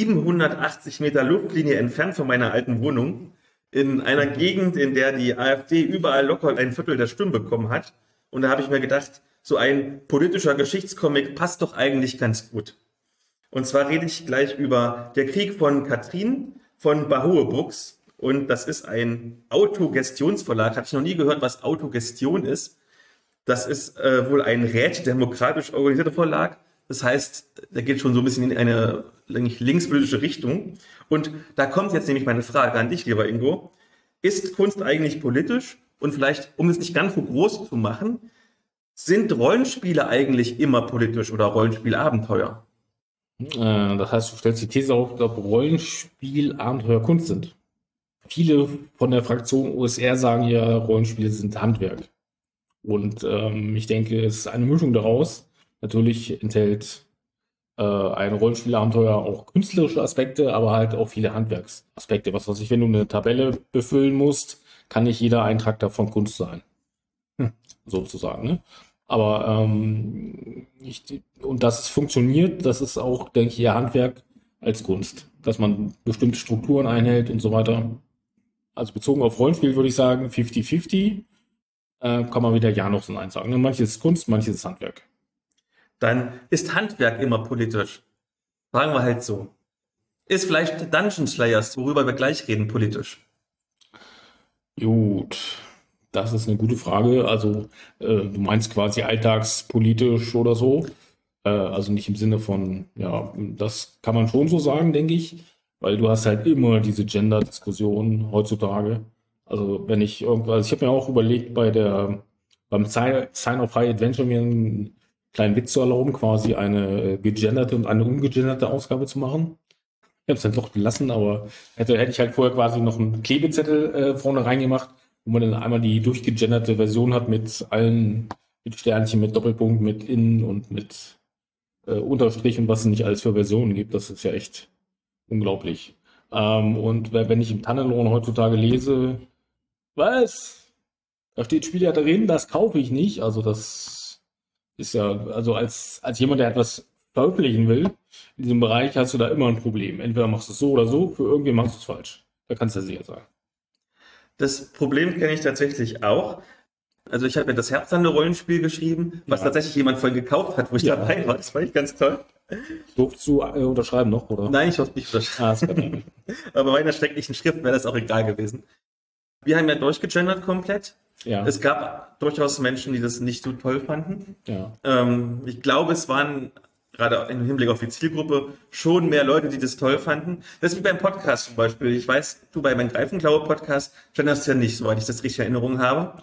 780 Meter Luftlinie entfernt von meiner alten Wohnung. In einer Gegend, in der die AfD überall locker ein Viertel der Stimmen bekommen hat. Und da habe ich mir gedacht, so ein politischer Geschichtscomic passt doch eigentlich ganz gut. Und zwar rede ich gleich über Der Krieg von Katrin von Bahoe Books. Und das ist ein Autogestionsverlag. Habe ich noch nie gehört, was Autogestion ist. Das ist wohl ein rätedemokratisch organisierter Verlag. Das heißt, der geht schon so ein bisschen in eine linkspolitische Richtung. Und da kommt jetzt nämlich meine Frage an dich, lieber Ingo. Ist Kunst eigentlich politisch? Und vielleicht, um es nicht ganz so groß zu machen, sind Rollenspiele eigentlich immer politisch oder Rollenspielabenteuer? Das heißt, du stellst die These auf, ob Rollenspiel Abenteuer Kunst sind. Viele von der Fraktion OSR sagen ja, Rollenspiele sind Handwerk. Und ich denke, es ist eine Mischung daraus. Natürlich enthält ein Rollenspielabenteuer auch künstlerische Aspekte, aber halt auch viele Handwerksaspekte. Was weiß ich, wenn du eine Tabelle befüllen musst, kann nicht jeder Eintrag davon Kunst sein. Sozusagen, ne? Aber und dass es funktioniert, das ist auch, denke ich, eher Handwerk als Kunst. Dass man bestimmte Strukturen einhält und so weiter. Also bezogen auf Rollenspiel würde ich sagen 50-50. Kann man wieder ja noch so Nein sagen. Ne? Manches ist Kunst, manches ist Handwerk. Dann ist Handwerk immer politisch. Fragen wir halt so. Ist vielleicht Dungeon Slayers, worüber wir gleich reden, politisch? Gut, das ist eine gute Frage. Also du meinst quasi alltagspolitisch oder so. Also nicht im Sinne von, ja, das kann man schon so sagen, denke ich. weil du hast halt immer diese Gender-Diskussion heutzutage. Also wenn ich irgendwas, ich habe mir auch überlegt, beim Sign of High Adventure mir einen kleinen Witz zu erlauben, quasi eine gegenderte und eine ungegenderte Ausgabe zu machen. Ich habe es dann doch gelassen, aber hätte ich halt vorher quasi noch einen Klebezettel vorne reingemacht, wo man dann einmal die durchgegenderte Version hat mit allen, mit Sternchen, mit Doppelpunkt, mit In und mit Unterstrich und was es nicht alles für Versionen gibt. Das ist ja echt unglaublich. Und wenn ich im Tannenlohn heutzutage lese, was? Da steht Spieler drin, das kaufe ich nicht. Also das ist ja, also als jemand, der etwas veröffentlichen will, in diesem Bereich hast du da immer ein Problem. Entweder machst du es so oder so, für irgendwen machst du es falsch. Da kannst du sicher sein. Das Problem kenne ich tatsächlich auch. Also ich habe ja das Herzlande-Rollenspiel geschrieben, was tatsächlich jemand von gekauft hat, wo ich dabei war. Das fand ich ganz toll. Durftest du unterschreiben noch, oder? Nein, ich hoffe nicht unterschreiben. Aber bei einer schrecklichen Schrift wäre das auch egal gewesen. Wir haben ja durchgegendert komplett. Ja. Es gab durchaus Menschen, die das nicht so toll fanden. Ja. Ich glaube, es waren gerade im Hinblick auf die Zielgruppe schon mehr Leute, die das toll fanden. Das ist wie beim Podcast zum Beispiel. Ich weiß, du bei meinem Greifenklaue-Podcast genderst ja nicht, soweit ich das richtig in Erinnerung habe.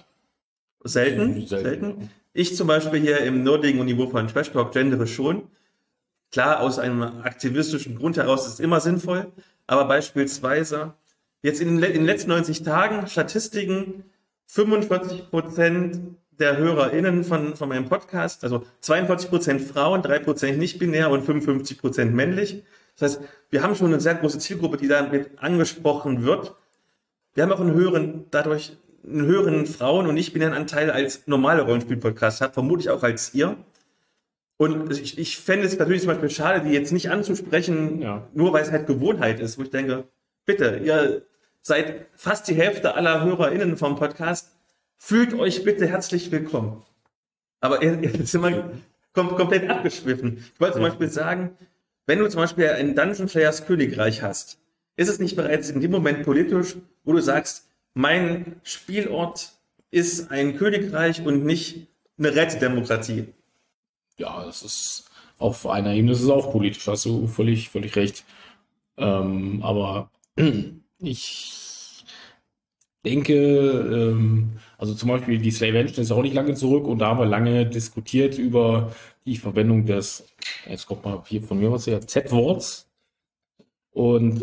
Selten. Ich zum Beispiel hier im nerdigen Niveau von Trash Talk gendere schon. Klar, aus einem aktivistischen Grund heraus ist es immer sinnvoll, aber beispielsweise jetzt in den letzten 90 Tagen Statistiken 45% der HörerInnen von meinem Podcast, also 42% Frauen, 3% nicht binär und 55% männlich. Das heißt, wir haben schon eine sehr große Zielgruppe, die damit angesprochen wird. Wir haben auch einen höheren Frauen- und nicht-binären Anteil als normale Rollenspiel-Podcast habt, vermutlich auch als ihr. Und ich fände es natürlich zum Beispiel schade, die jetzt nicht anzusprechen, nur weil es halt Gewohnheit ist, wo ich denke, bitte, ihr seid fast die Hälfte aller HörerInnen vom Podcast, fühlt euch bitte herzlich willkommen. Aber jetzt sind wir komplett abgeschwiffen. Ich wollte zum Beispiel sagen, wenn du zum Beispiel ein Dungeon Slayers Königreich hast, ist es nicht bereits in dem Moment politisch, wo du sagst, mein Spielort ist ein Königreich und nicht eine Rätedemokratie. Ja, das ist auf einer Ebene, das ist auch politisch, hast du völlig recht. Aber ich denke, also zum Beispiel die Slave Engine ist ja auch nicht lange zurück und da haben wir lange diskutiert über die Verwendung des, jetzt kommt mal hier von mir was her, Z-Worts. Und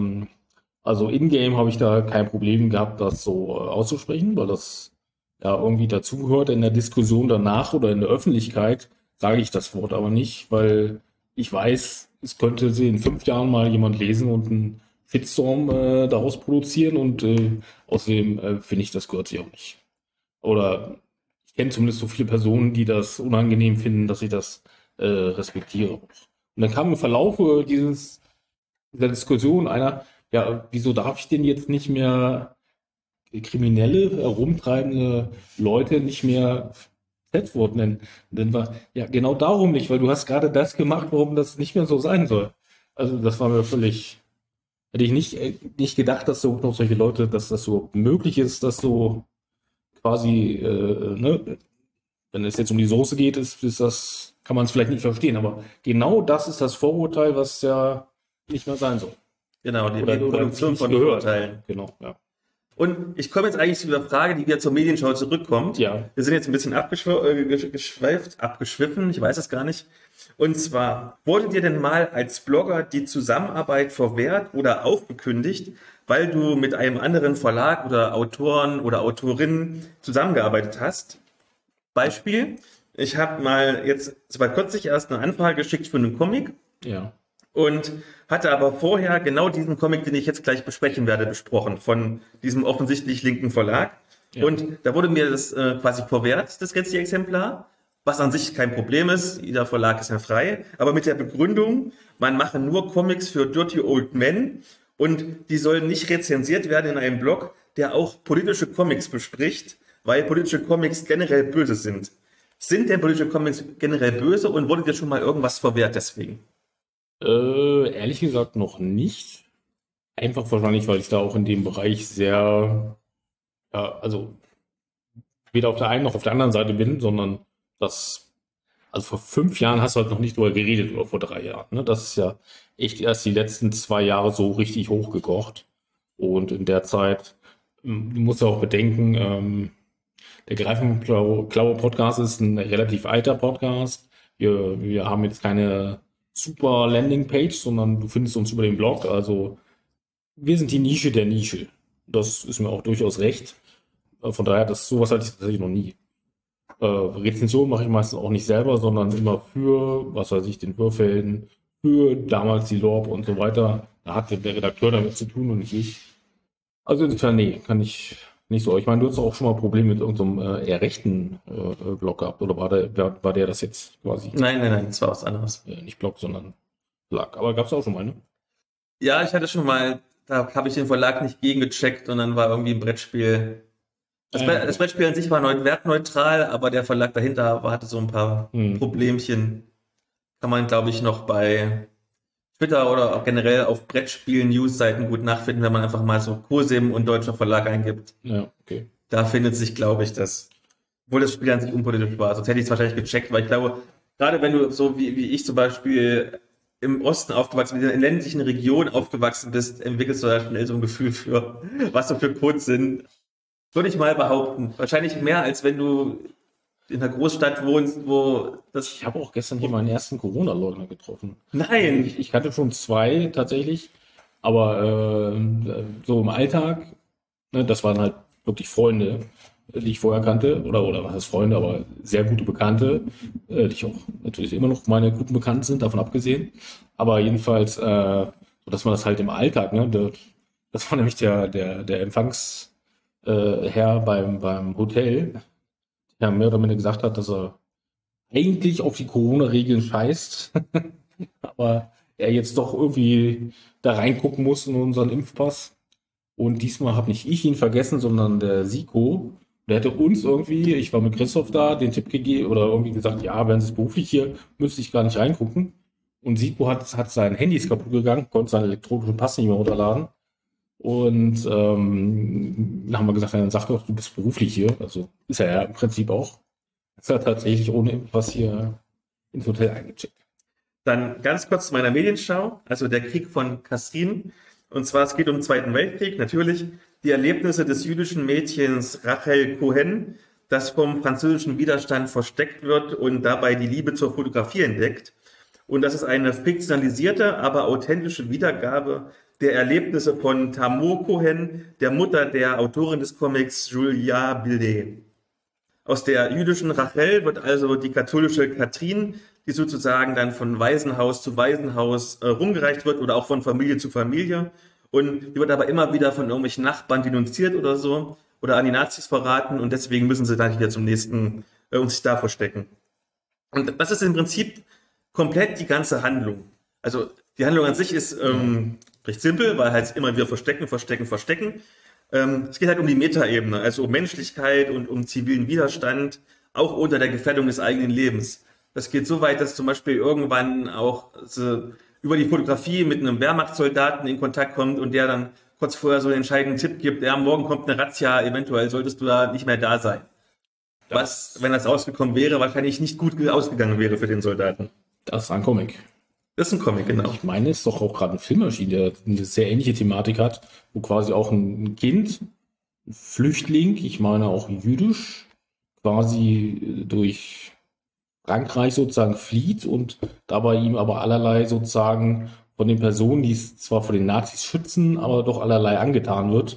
also in-game habe ich da kein Problem gehabt, das so auszusprechen, weil das ja irgendwie dazugehört. In der Diskussion danach oder in der Öffentlichkeit sage ich das Wort aber nicht, weil ich weiß, es könnte sie in 5 Jahren mal jemand lesen und einen Fitstorm daraus produzieren und außerdem finde ich, das gehört sich auch nicht. Oder ich kenne zumindest so viele Personen, die das unangenehm finden, dass ich das respektiere. Und dann kam im Verlauf dieser Diskussion einer, ja, wieso darf ich denn jetzt nicht mehr kriminelle, herumtreibende Leute nicht mehr Z-Wort nennen? Und dann war, ja, genau darum nicht, weil du hast gerade das gemacht, warum das nicht mehr so sein soll. Also das war mir völlig, hätte ich nicht gedacht, dass so noch solche Leute, dass das so möglich ist, dass so quasi, ne, wenn es jetzt um die Soße geht, ist das, kann man es vielleicht nicht verstehen, aber genau das ist das Vorurteil, was ja nicht mehr sein soll. Genau, die Oder Produktion von Vorurteilen. Genau, ja. Und ich komme jetzt eigentlich zu der Frage, die wieder zur Medienschau zurückkommt. Ja. Wir sind jetzt ein bisschen abgeschwiffen, ich weiß es gar nicht. Und zwar, wurde dir denn mal als Blogger die Zusammenarbeit verwehrt oder aufgekündigt, weil du mit einem anderen Verlag oder Autoren oder Autorinnen zusammengearbeitet hast? Beispiel, ich habe mal jetzt zwar kürzlich erst eine Anfrage geschickt für einen Comic. Ja. Und hatte aber vorher genau diesen Comic, den ich jetzt gleich besprechen werde, besprochen, von diesem offensichtlich linken Verlag. Ja. Und da wurde mir das quasi verwehrt, das jetzige Exemplar, was an sich kein Problem ist, jeder Verlag ist ja frei, aber mit der Begründung, man mache nur Comics für Dirty Old Men und die sollen nicht rezensiert werden in einem Blog, der auch politische Comics bespricht, weil politische Comics generell böse sind. Sind denn politische Comics generell böse und wurde dir schon mal irgendwas verwehrt deswegen? Ehrlich gesagt noch nicht. Einfach wahrscheinlich, weil ich da auch in dem Bereich sehr, ja, also weder auf der einen noch auf der anderen Seite bin, sondern das Also vor 5 Jahren hast du halt noch nicht drüber geredet oder vor 3 Jahren. Ne? Das ist ja echt erst die letzten 2 Jahre so richtig hochgekocht. Und in der Zeit, du musst ja auch bedenken, der Klaue Podcast ist ein relativ alter Podcast. Wir haben jetzt keine super Landingpage, sondern du findest uns über den Blog. Also wir sind die Nische der Nische. Das ist mir auch durchaus recht. Von daher, sowas hatte ich tatsächlich noch nie. Rezension mache ich meistens auch nicht selber, sondern immer für, was weiß ich, den Hörfelden, für damals die Lorb und so weiter. Da hatte der Redakteur damit zu tun und nicht ich. Also insofern, nee, kann ich nicht so. Ich meine, du hast auch schon mal Probleme mit irgendeinem eher rechten Blog gehabt, oder war der das jetzt quasi? Nein, das war was anderes. Nicht Blog, sondern Verlag. Aber gab es auch schon mal, ne? Ja, ich hatte schon mal, da habe ich den Verlag nicht gegengecheckt und dann war irgendwie ein Brettspiel. Das Brettspiel an sich war wertneutral, aber der Verlag dahinter hatte so ein paar Problemchen. Kann man, glaube ich, noch bei Twitter oder auch generell auf Brettspiel-News-Seiten gut nachfinden, wenn man einfach mal so COSIM und deutscher Verlag eingibt. Ja, okay. Da findet sich, glaube ich, das, obwohl das Spiel an sich unpolitisch war. Sonst hätte ich es wahrscheinlich gecheckt, weil ich glaube, gerade wenn du so wie ich zum Beispiel im Osten aufgewachsen bist, in ländlichen Regionen aufgewachsen bist, entwickelst du da schnell so ein Gefühl für, was so für Codes sind. Würde ich mal behaupten. Wahrscheinlich mehr, als wenn du in einer Großstadt wohnst, wo das... Ich habe auch gestern hier meinen ersten Corona-Leugner getroffen. Nein! Ich kannte schon 2 tatsächlich, aber so im Alltag, ne, das waren halt wirklich Freunde, die ich vorher kannte, oder was heißt Freunde, aber sehr gute Bekannte, die ich auch natürlich immer noch meine guten Bekannten sind, davon abgesehen. Aber jedenfalls, so dass man das halt im Alltag, ne, das war nämlich der Empfangsherr beim Hotel, der mehr oder minder gesagt hat, dass er eigentlich auf die Corona-Regeln scheißt, aber er jetzt doch irgendwie da reingucken muss in unseren Impfpass. Und diesmal habe nicht ich ihn vergessen, sondern der Siko. Der hätte uns irgendwie, ich war mit Christoph da, den Tipp gegeben oder irgendwie gesagt, ja, wenn Sie es beruflich hier, müsste ich gar nicht reingucken. Und Siko hat sein Handy ist kaputt gegangen, konnte seinen elektronischen Pass nicht mehr runterladen. Und dann haben wir gesagt, dann sag doch, du bist beruflich hier. Also ist er ja im Prinzip auch. Ist er tatsächlich ohne irgendwas hier ins Hotel eingecheckt. Dann ganz kurz zu meiner Medienschau, also der Krieg von Kastrin. Und zwar, es geht um den Zweiten Weltkrieg, natürlich. Die Erlebnisse des jüdischen Mädchens Rachel Cohen, das vom französischen Widerstand versteckt wird und dabei die Liebe zur Fotografie entdeckt. Und das ist eine fiktionalisierte, aber authentische Wiedergabe der Erlebnisse von Tamar Cohen, der Mutter der Autorin des Comics Julia Bildet. Aus der jüdischen Rachel wird also die katholische Katrin, die sozusagen dann von Waisenhaus zu Waisenhaus rumgereicht wird oder auch von Familie zu Familie. Und die wird aber immer wieder von irgendwelchen Nachbarn denunziert oder so oder an die Nazis verraten und deswegen müssen sie dann wieder zum nächsten und sich da verstecken. Und das ist im Prinzip komplett die ganze Handlung. Also die Handlung an sich ist recht simpel, weil halt immer wieder verstecken. Es geht halt um die Metaebene, also um Menschlichkeit und um zivilen Widerstand, auch unter der Gefährdung des eigenen Lebens. Das geht so weit, dass zum Beispiel irgendwann auch über die Fotografie mit einem Wehrmachtssoldaten in Kontakt kommt und der dann kurz vorher so einen entscheidenden Tipp gibt, ja, morgen kommt eine Razzia, eventuell solltest du da nicht mehr da sein. Was, wenn das rausgekommen wäre, wahrscheinlich nicht gut ausgegangen wäre für den Soldaten. Das ist ein Comic. Das ist ein Comic, genau. Ich meine, es ist doch auch gerade ein Film erschienen, der eine sehr ähnliche Thematik hat, wo quasi auch ein Kind, ein Flüchtling, ich meine auch jüdisch, quasi durch Frankreich sozusagen flieht und dabei ihm aber allerlei sozusagen von den Personen, die es zwar vor den Nazis schützen, aber doch allerlei angetan wird.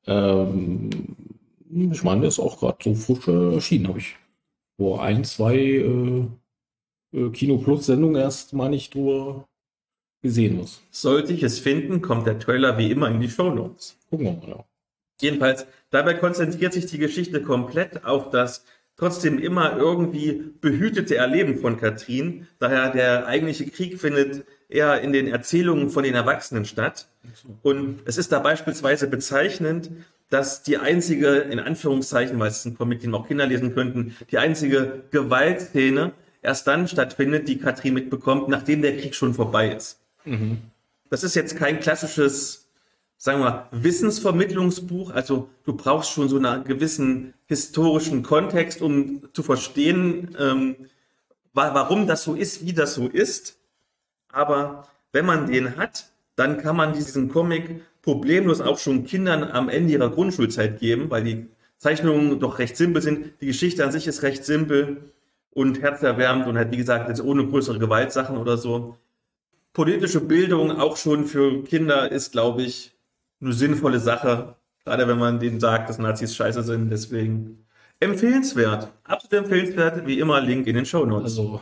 Ich meine, der ist auch gerade so frisch erschienen, habe ich vor 1, 2 Kino Plus Sendungen erst, meine ich, drüber gesehen muss. Sollte ich es finden, kommt der Trailer wie immer in die Shownotes. Gucken wir mal, ja. Jedenfalls, dabei konzentriert sich die Geschichte komplett auf das trotzdem immer irgendwie behütete Erleben von Katrin. Daher der eigentliche Krieg findet eher in den Erzählungen von den Erwachsenen statt. Und es ist da beispielsweise bezeichnend, dass die einzige, in Anführungszeichen, weil es ist ein Comic, den auch Kinder lesen könnten, die einzige Gewaltszene erst dann stattfindet, die Katrin mitbekommt, nachdem der Krieg schon vorbei ist. Mhm. Das ist jetzt kein klassisches, sagen wir mal, Wissensvermittlungsbuch. Also du brauchst schon so einen gewissen historischen Kontext, um zu verstehen, warum das so ist, wie das so ist. Aber wenn man den hat, dann kann man diesen Comic problemlos auch schon Kindern am Ende ihrer Grundschulzeit geben, weil die Zeichnungen doch recht simpel sind. Die Geschichte an sich ist recht simpel und herzerwärmend und halt, wie gesagt, jetzt ohne größere Gewaltsachen oder so. Politische Bildung auch schon für Kinder ist, glaube ich, eine sinnvolle Sache. Gerade wenn man denen sagt, dass Nazis scheiße sind. Deswegen empfehlenswert. Absolut empfehlenswert. Wie immer, Link in den Shownotes. Also,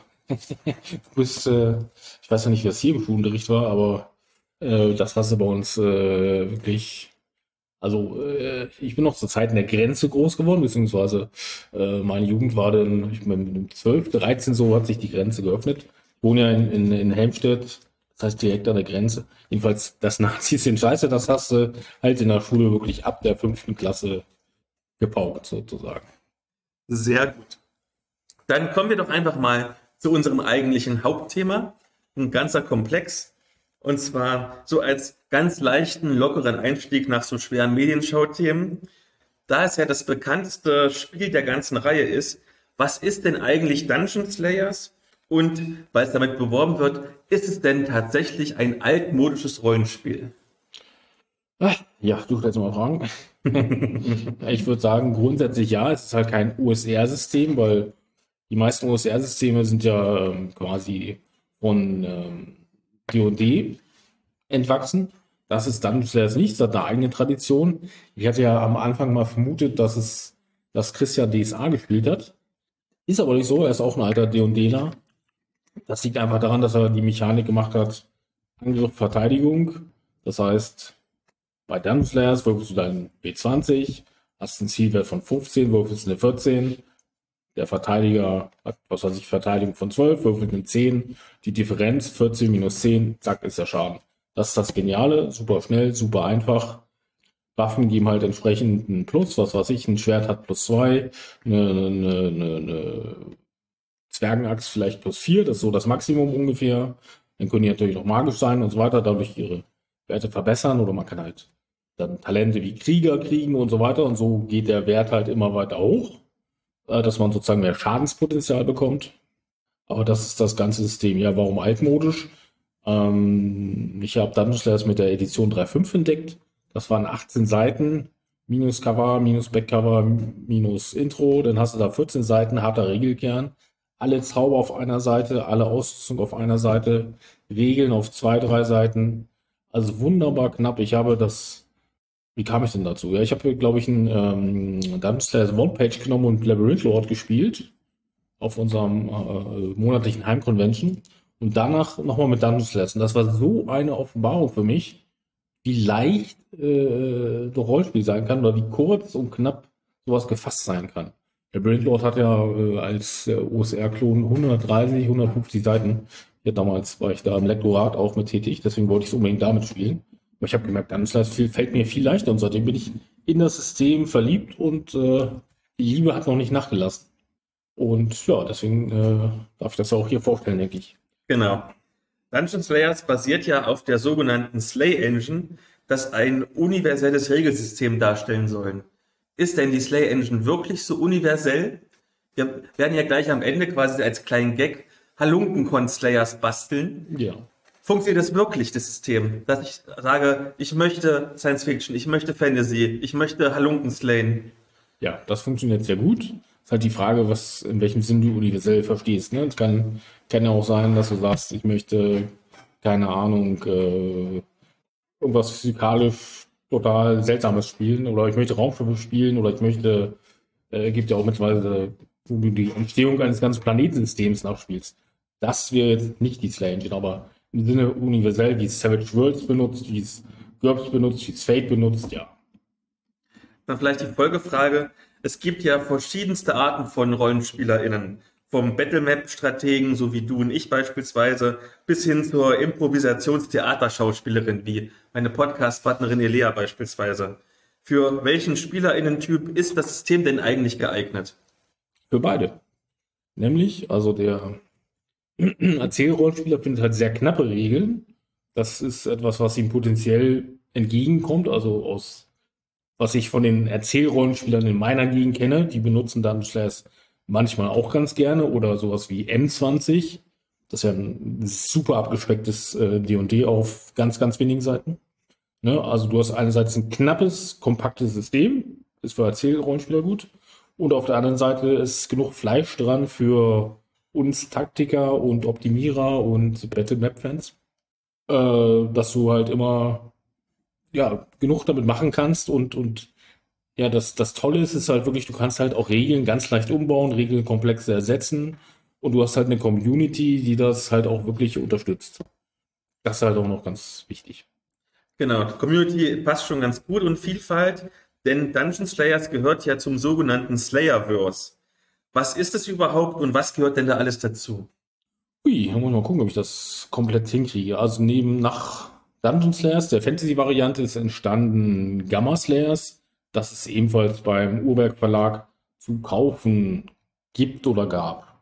ich weiß ja nicht, wie das hier im Schulunterricht war, aber das hast du bei uns wirklich. Also, ich bin noch zur Zeit in der Grenze groß geworden, beziehungsweise meine Jugend war dann, ich bin mit 12, 13 so, hat sich die Grenze geöffnet. Ich wohne ja in Helmstedt, das heißt direkt an der Grenze. Jedenfalls, das Nazis sind scheiße, das hast du halt in der Schule wirklich ab der 5. Klasse gepaukt, sozusagen. Sehr gut. Dann kommen wir doch einfach mal zu unserem eigentlichen Hauptthema. Ein ganzer Komplex. Und zwar so als ganz leichten, lockeren Einstieg nach so schweren Medienschau-Themen. Da es ja das bekannteste Spiel der ganzen Reihe ist, was ist denn eigentlich Dungeon Slayers? Und weil es damit beworben wird, ist es denn tatsächlich ein altmodisches Rollenspiel? Ja, du stellst mal Fragen. Ich würde sagen, grundsätzlich ja, es ist halt kein OSR-System, weil die meisten OSR-Systeme sind ja quasi von D&D entwachsen. Das ist Dungeon Slayers nicht, es hat eine eigene Tradition. Ich hatte ja am Anfang mal vermutet, dass Christian DSA gespielt hat. Ist aber nicht so, er ist auch ein alter D&Dler. Das liegt einfach daran, dass er die Mechanik gemacht hat, Angriff, Verteidigung. Das heißt, bei Dungeon Slayers würfelst du deinen W20, hast einen Zielwert von 15, würfelst eine 14. Der Verteidiger hat, was weiß ich, Verteidigung von 12, würfelt eine 10. Die Differenz 14 minus 10, zack, ist der Schaden. Das ist das Geniale, super schnell, super einfach. Waffen geben halt entsprechend einen Plus, was weiß ich, ein Schwert hat +2, eine Zwergenaxt vielleicht +4, das ist so das Maximum ungefähr. Dann können die natürlich noch magisch sein und so weiter, dadurch ihre Werte verbessern oder man kann halt dann Talente wie Krieger kriegen und so weiter und so geht der Wert halt immer weiter hoch, dass man sozusagen mehr Schadenspotenzial bekommt. Aber das ist das ganze System. Ja, warum altmodisch? Ich habe Dungeon Slayers mit der Edition 3.5 entdeckt. Das waren 18 Seiten, minus Cover, minus Backcover, minus Intro. Dann hast du da 14 Seiten, harter Regelkern. Alle Zauber auf einer Seite, alle Ausrüstung auf einer Seite, Regeln auf 2, 3 Seiten. Also wunderbar knapp. Wie kam ich denn dazu? Ja, ich habe, glaube ich, einen Dungeon Slayers One-Page genommen und Labyrinth Lord gespielt auf unserem monatlichen Heimconvention und danach nochmal mit Dungeon Slayers. Und das war so eine Offenbarung für mich, wie leicht doch Rollenspiel sein kann oder wie kurz und knapp sowas gefasst sein kann. Labyrinth Lord hat ja als OSR-Klon 130, 150 Seiten. Ja, damals war ich da im Lektorat auch mit tätig, deswegen wollte ich es unbedingt damit spielen. Aber ich habe gemerkt, Dungeon Slayers fällt mir viel leichter und seitdem bin ich in das System verliebt und die Liebe hat noch nicht nachgelassen. Und ja, deswegen darf ich das auch hier vorstellen, denke ich. Genau. Dungeon Slayers basiert ja auf der sogenannten Slay Engine, das ein universelles Regelsystem darstellen soll. Ist denn die Slay Engine wirklich so universell? Wir werden ja gleich am Ende quasi als kleinen Gag Halunkenkon-Slayers basteln. Ja. Funktioniert das wirklich, das System? Dass ich sage, ich möchte Science Fiction, ich möchte Fantasy, ich möchte Halunken slayen. Ja, das funktioniert sehr gut. Ist halt die Frage, in welchem Sinn du universell verstehst. Ne? Es kann ja auch sein, dass du sagst, ich möchte, keine Ahnung, irgendwas physikalisch total Seltsames spielen oder ich möchte Raumschiffe spielen oder ich möchte, gibt ja auch mittlerweile, wo du die Entstehung eines ganzen Planetensystems nachspielst. Das wäre jetzt nicht die Slay Engine, aber im Sinne universell, wie es Savage Worlds benutzt, wie es GURPS benutzt, wie es Fate benutzt, ja. Dann vielleicht die Folgefrage. Es gibt ja verschiedenste Arten von RollenspielerInnen. Vom Battlemap-Strategen, so wie du und ich beispielsweise, bis hin zur Improvisationstheaterschauspielerin, wie meine Podcast-Partnerin Elea beispielsweise. Für welchen SpielerInnen-Typ ist das System denn eigentlich geeignet? Für beide. Nämlich, also der Erzählrollenspieler findet halt sehr knappe Regeln. Das ist etwas, was ihm potenziell entgegenkommt, also was ich von den Erzählrollenspielern in meiner Gegend kenne, die benutzen Dungeon Slayers manchmal auch ganz gerne oder sowas wie M20. Das ist ja ein super abgespecktes D&D auf ganz, ganz wenigen Seiten. Ne? Also du hast einerseits ein knappes, kompaktes System, ist für Erzählrollenspieler gut. Und auf der anderen Seite ist genug Fleisch dran für uns Taktiker und Optimierer und Battle-Map-Fans, dass du halt immer ja, genug damit machen kannst und ja, das Tolle ist halt wirklich, du kannst halt auch Regeln ganz leicht umbauen, Regeln komplex ersetzen und du hast halt eine Community, die das halt auch wirklich unterstützt. Das ist halt auch noch ganz wichtig. Genau, die Community passt schon ganz gut und Vielfalt, denn Dungeon Slayers gehört ja zum sogenannten Slayerverse. Was ist es überhaupt und was gehört denn da alles dazu? Ui, da muss ich mal gucken, ob ich das komplett hinkriege. Also nach Dungeon Slayers, der Fantasy-Variante, ist entstanden Gamma Slayers, das es ebenfalls beim Uhrwerk Verlag zu kaufen gibt oder gab.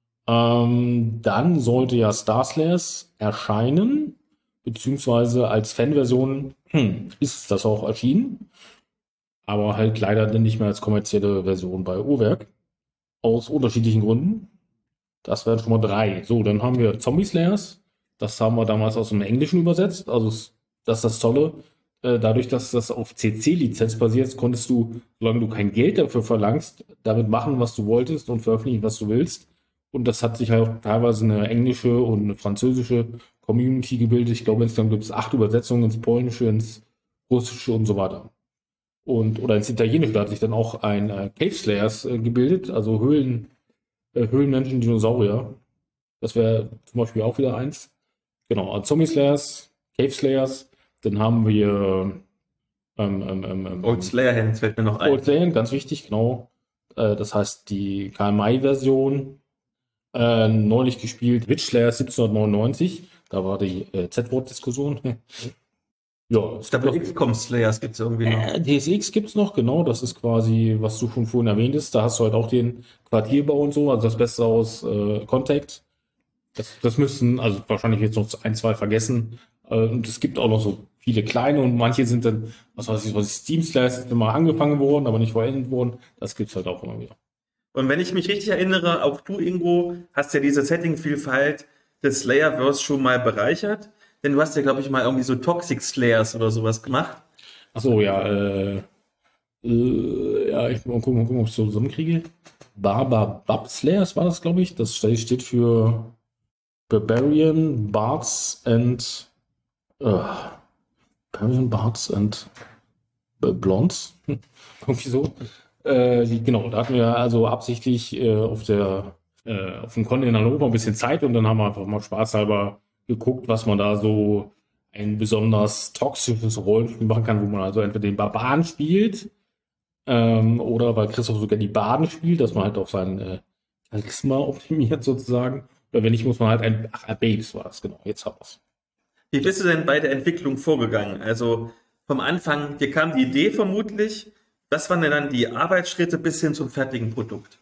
Dann sollte ja Star Slayers erscheinen, beziehungsweise als Fanversion ist das auch erschienen, aber halt leider dann nicht mehr als kommerzielle Version bei Uhrwerk, aus unterschiedlichen Gründen. Das wären schon mal 3. So, dann haben wir Zombie Slayers. Das haben wir damals aus dem Englischen übersetzt. Also, das ist das Tolle. Dadurch, dass das auf CC-Lizenz basiert, konntest du, solange du kein Geld dafür verlangst, damit machen, was du wolltest und veröffentlichen, was du willst. Und das hat sich halt auch teilweise eine englische und eine französische Community gebildet. Ich glaube, insgesamt gibt es 8 Übersetzungen ins Polnische, ins Russische und so weiter. Oder ins Italienische, da hat sich dann auch ein Cave Slayers gebildet, also Höhlenmenschen, Dinosaurier. Das wäre zum Beispiel auch wieder eins. Genau, also Zombie Slayers, Cave Slayers. Dann haben wir Old Slayer Hands fällt mir noch ein. Old Slayer, ganz wichtig, genau. Das heißt die KMI-Version. Neulich gespielt, Witch Slayer 1799. Da war die Z-Wort-Diskussion. Ja, es gibt Double XCOM Slayers gibt es irgendwie noch. DSX gibt es noch, genau. Das ist quasi, was du schon vorhin erwähnt hast. Da hast du halt auch den Quartierbau und so, also das Beste aus Contact. Das müssten, also wahrscheinlich jetzt noch 1, 2 vergessen. Und es gibt auch noch so viele kleine und manche sind dann, was weiß ich, Steam Slayers ist immer angefangen worden, aber nicht vollendet worden. Das gibt es halt auch immer wieder. Und wenn ich mich richtig erinnere, auch du, Ingo, hast ja diese Setting-Vielfalt des Slayerverse schon mal bereichert. Denn du hast ja, glaube ich, mal irgendwie so Toxic Slayers oder sowas gemacht. Achso, ja, ja, ich mal gucken, ob ich es so zusammenkriege. Bab Slayers war das, glaube ich. Das steht für Barbarian Bards and Blondes. Irgendwie so. Genau, da hatten wir also absichtlich auf dem Con in Hannover ein bisschen Zeit und dann haben wir einfach mal spaßhalber geguckt, was man da so ein besonders toxisches Rollenspiel machen kann, wo man also entweder den Barbaren spielt oder weil Christoph sogar die Baden spielt, dass man halt auf sein Charisma optimiert sozusagen. Oder wenn nicht, muss man halt Babes war das, genau, jetzt haben wir's. Wie bist du denn bei der Entwicklung vorgegangen? Also vom Anfang, dir kam die Idee vermutlich. Was waren denn dann die Arbeitsschritte bis hin zum fertigen Produkt?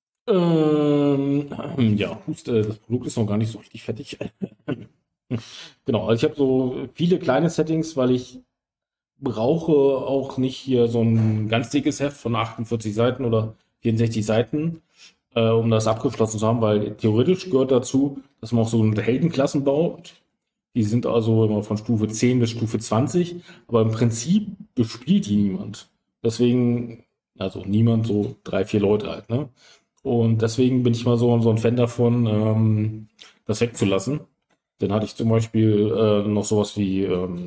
Ja, das Produkt ist noch gar nicht so richtig fertig. Genau, also ich habe so viele kleine Settings, weil ich brauche auch nicht hier so ein ganz dickes Heft von 48 Seiten oder 64 Seiten, um das abgeschlossen zu haben, weil theoretisch gehört dazu, dass man auch so Heldenklassen baut. Die sind also immer von Stufe 10 bis Stufe 20, aber im Prinzip bespielt die niemand. Deswegen, also niemand, so 3, 4 Leute halt, ne? Und deswegen bin ich mal so ein Fan davon, das wegzulassen. Dann hatte ich zum Beispiel noch sowas wie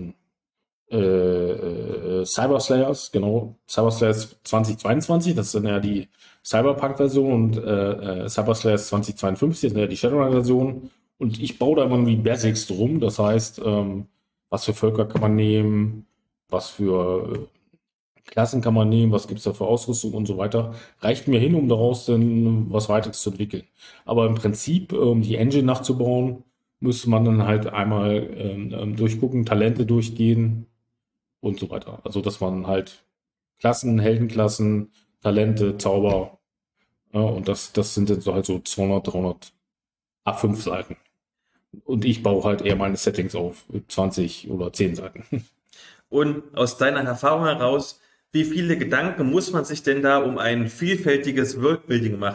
Cyber Slayers, genau, Cyber Slayers 2022, das sind ja die Cyberpunk-Version und Cyber Slayers 2052, das sind ja die Shadowrun-Version. Und ich baue da immer wie Basics drum, das heißt, was für Völker kann man nehmen, was für Klassen kann man nehmen, was gibt es da für Ausrüstung und so weiter. Reicht mir hin, um daraus dann was weiteres zu entwickeln. Aber im Prinzip, um die Engine nachzubauen, müsste man dann halt einmal durchgucken, Talente durchgehen und so weiter. Also, dass man halt Klassen, Heldenklassen, Talente, Zauber, und das sind dann so halt so 200, 300 A5 Seiten. Und ich baue halt eher meine Settings auf 20 oder 10 Seiten. Und aus deiner Erfahrung heraus, wie viele Gedanken muss man sich denn da um ein vielfältiges Worldbuilding machen?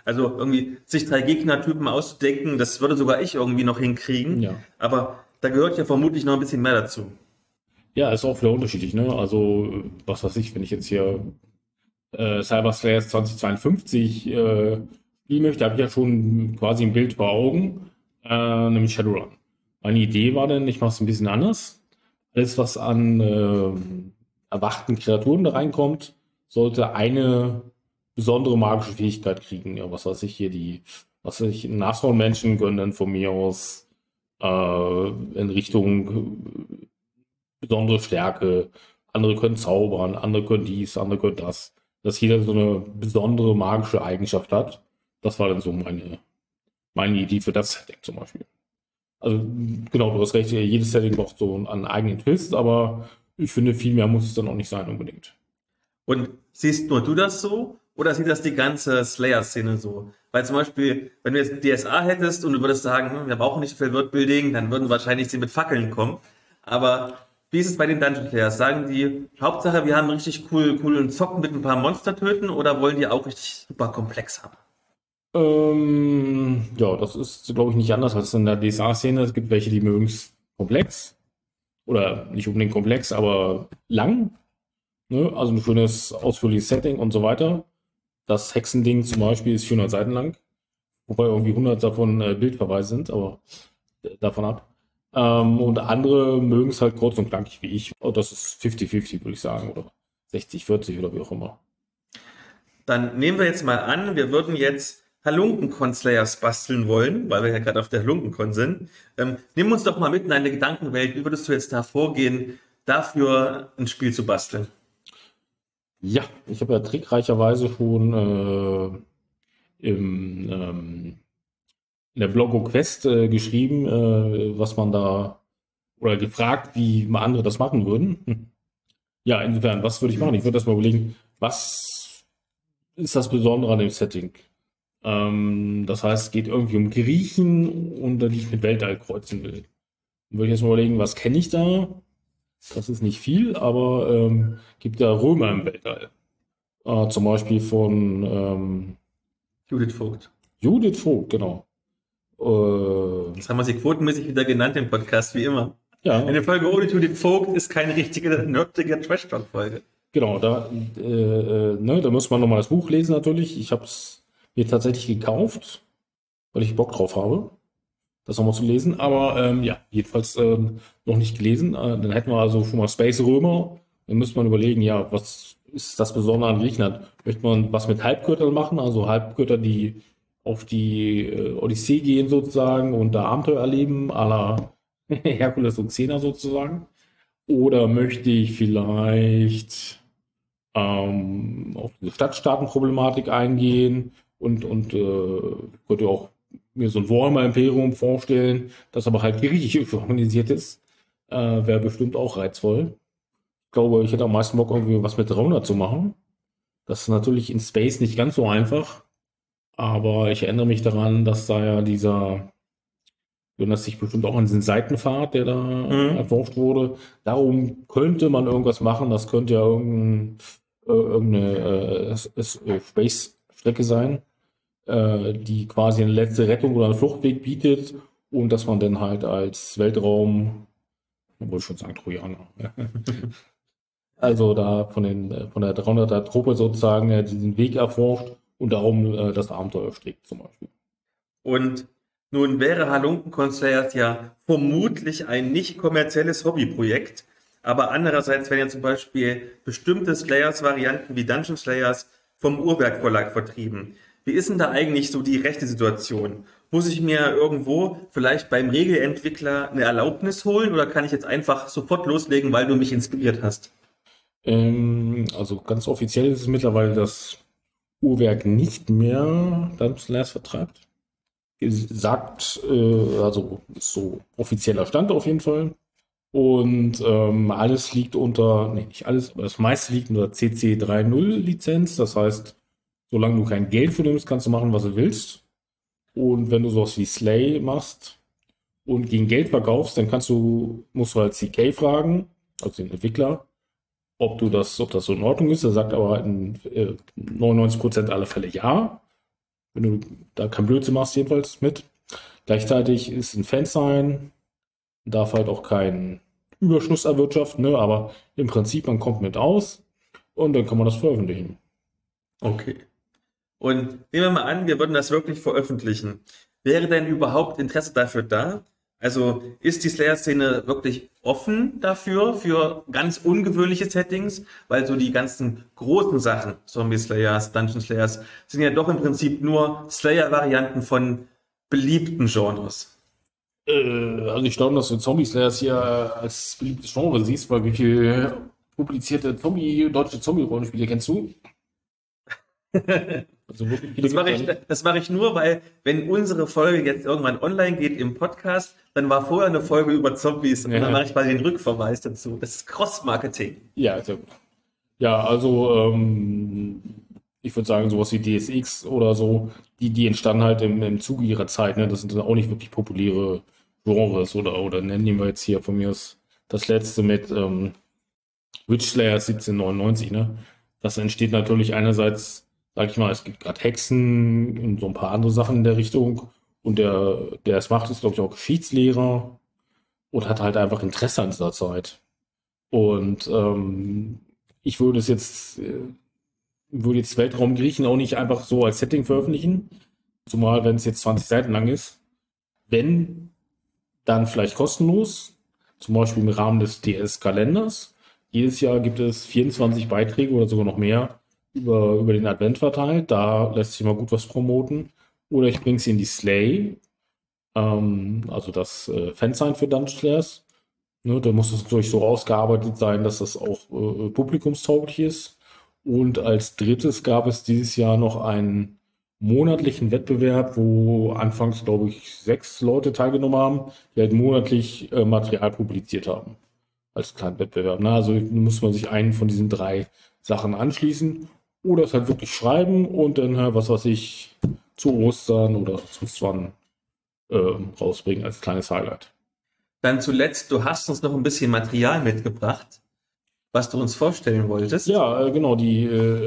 Also irgendwie sich 3 Gegnertypen auszudenken, das würde sogar ich irgendwie noch hinkriegen. Ja. Aber da gehört ja vermutlich noch ein bisschen mehr dazu. Ja, ist auch wieder unterschiedlich, ne? Also, was weiß ich, wenn ich jetzt hier Cyber Slayers 2052 spielen möchte, habe ich ja schon quasi ein Bild vor Augen, nämlich Shadowrun. Meine Idee war dann, ich mache es ein bisschen anders. Alles, was an erwachten Kreaturen da reinkommt, sollte eine besondere magische Fähigkeit kriegen. Ja, was weiß ich hier, Nashornmenschen können dann von mir aus in Richtung besondere Stärke, andere können zaubern, andere können dies, andere können das. Dass jeder so eine besondere magische Eigenschaft hat. Das war dann so meine Idee für das Setting zum Beispiel. Also genau, du hast recht, jedes Setting braucht so einen eigenen Twist, aber ich finde, viel mehr muss es dann auch nicht sein unbedingt. Und siehst nur du das so? Oder sieht das die ganze Slayer-Szene so? Weil zum Beispiel, wenn du jetzt DSA hättest und du würdest sagen, wir brauchen nicht so viel Worldbuilding, dann würden wahrscheinlich sie mit Fackeln kommen. Aber wie ist es bei den Dungeon Players? Sagen die, Hauptsache, wir haben richtig coolen Zocken mit ein paar Monster töten oder wollen die auch richtig super komplex haben? Ja, das ist, glaube ich, nicht anders als in der DSA-Szene. Es gibt welche, die mögen es komplex. Oder nicht unbedingt komplex, aber lang. Ne? Also ein schönes, ausführliches Setting und so weiter. Das Hexending zum Beispiel ist 400 Seiten lang. Wobei irgendwie 100 davon Bildverweise sind, aber davon ab. Und andere mögen es halt kurz und knackig wie ich. Und das ist 50-50, würde ich sagen. Oder 60-40 oder wie auch immer. Dann nehmen wir jetzt mal an, wir würden jetzt Halunkenkon-Slayers basteln wollen, weil wir ja gerade auf der Halunkenkon sind. Nimm uns doch mal mit in deine Gedankenwelt. Wie würdest du jetzt da vorgehen, dafür ein Spiel zu basteln? Ja, ich habe ja trickreicherweise schon in der Blogo Quest geschrieben, was man da, oder gefragt, wie mal andere das machen würden. Ja, insofern, was würde ich machen? Ich würde erstmal überlegen, was ist das Besondere an dem Setting? Das heißt, es geht irgendwie um Griechen und die ich mit Weltall kreuzen will. Dann würde ich erstmal überlegen, was kenne ich da? Das ist nicht viel, aber gibt da Römer im Weltall. Zum Beispiel von Judith Vogt. Judith Vogt, genau. Das haben wir sie quotenmäßig wieder genannt im Podcast, wie immer. Ja, Eine Folge ohne Judith Vogt ist keine richtige, nerdige Trash-Talk-Folge. genau. Da muss man nochmal das Buch lesen natürlich. Ich habe es mir tatsächlich gekauft, weil ich Bock drauf habe, das nochmal zu lesen. Aber ja, jedenfalls noch nicht gelesen. Dann hätten wir also schon mal Space Römer. Dann müsste man überlegen, ja, was ist das Besondere an Griechenland? Möchte man was mit Halbgöttern machen? Also Halbgötter, die auf die Odyssee gehen sozusagen und da Abenteuer erleben, à la Herkules und Xena sozusagen. Oder möchte ich vielleicht auf diese Stadtstaaten-Problematik eingehen und könnte auch mir so ein Warhammer-Imperium vorstellen, das aber halt griechisch organisiert ist. Wäre bestimmt auch reizvoll. Ich glaube, ich hätte am meisten Bock, irgendwie was mit 300 zu machen. Das ist natürlich in Space nicht ganz so einfach. Aber ich erinnere mich daran, dass da ja das sich bestimmt auch an diesen Seitenpfad, der da erforscht wurde. Darum könnte man irgendwas machen. Das könnte ja irgendeine Space-Strecke sein, die quasi eine letzte Rettung oder einen Fluchtweg bietet und dass man dann halt als Weltraum, obwohl ich schon sagen Trojaner, also da von der 300er Truppe sozusagen diesen Weg erforscht und darum das Abenteuer strickt zum Beispiel. Und nun wäre Halunkenkon Slayers ja vermutlich ein nicht kommerzielles Hobbyprojekt, aber andererseits werden ja zum Beispiel bestimmte Slayers-Varianten wie Dungeon Slayers vom Uhrwerk Verlag vertrieben. Wie ist denn da eigentlich so die rechte Situation? Muss ich mir irgendwo vielleicht beim Regelentwickler eine Erlaubnis holen oder kann ich jetzt einfach sofort loslegen, weil du mich inspiriert hast? Also ganz offiziell ist es mittlerweile, dass Uhrwerk nicht mehr Dungeon Slayers vertreibt. Sagt, also ist so offizieller Stand auf jeden Fall. Und alles liegt nicht alles, aber das meiste liegt unter CC 3.0 Lizenz. Das heißt, solange du kein Geld für nimmst, kannst du machen, was du willst. Und wenn du sowas wie Slay machst und gegen Geld verkaufst, dann musst du halt CK fragen, also den Entwickler, ob das so in Ordnung ist. Er sagt aber in 99% aller Fälle ja. wenn du da kein Blödsinn machst, jedenfalls mit. Gleichzeitig ist ein Fan sein, darf halt auch keinen Überschuss erwirtschaften, ne? Aber im Prinzip, man kommt mit aus und dann kann man das veröffentlichen. Okay. Und nehmen wir mal an, wir würden das wirklich veröffentlichen. Wäre denn überhaupt Interesse dafür da? Also ist die Slayer-Szene wirklich offen dafür, für ganz ungewöhnliche Settings? Weil so die ganzen großen Sachen, Zombie-Slayers, Dungeon-Slayers, sind ja doch im Prinzip nur Slayer-Varianten von beliebten Genres. Also ich staune, dass du Zombie Slayers hier als beliebtes Genre siehst, weil wie viele publizierte deutsche Zombie-Rollenspiele kennst du? Also wirklich viele Das mache gibt's ich, da nicht. das mache ich nur, weil wenn unsere Folge jetzt irgendwann online geht im Podcast, dann war vorher eine Folge über Zombies und Ja. dann mache ich quasi den Rückverweis dazu. Das ist Cross-Marketing. Ja, sehr gut. Ja, also ich würde sagen, sowas wie DSX oder so, die entstanden halt im Zuge ihrer Zeit, ne? Das sind dann auch nicht wirklich populäre Genres oder nennen wir jetzt hier von mir das letzte mit Witch Slayer 1799, ne? Das entsteht natürlich einerseits, sag ich mal, es gibt gerade Hexen und so ein paar andere Sachen in der Richtung und der es macht, ist, glaube ich, auch Geschichtslehrer und hat halt einfach Interesse an dieser Zeit. Und ich würde jetzt Weltraum Griechen auch nicht einfach so als Setting veröffentlichen, zumal wenn es jetzt 20 Seiten lang ist. Wenn, dann vielleicht kostenlos, zum Beispiel im Rahmen des DS-Kalenders. Jedes Jahr gibt es 24 Beiträge oder sogar noch mehr über den Advent verteilt. Da lässt sich mal gut was promoten. Oder ich bringe es in die Slay, also das Fansign für Dungeon Slayers. Ne, da muss es natürlich so ausgearbeitet sein, dass das auch publikumstauglich ist. Und als drittes gab es dieses Jahr noch einen monatlichen Wettbewerb, wo anfangs, glaube ich, 6 Leute teilgenommen haben, die halt monatlich Material publiziert haben. Als kleinen Wettbewerb. Ne? Also muss man sich einen von diesen 3 Sachen anschließen oder es halt wirklich schreiben und dann halt, was weiß ich, zu Ostern oder sonst wann rausbringen als kleines Highlight. Dann zuletzt, du hast uns noch ein bisschen Material mitgebracht, was du uns vorstellen wolltest. Ja, genau, die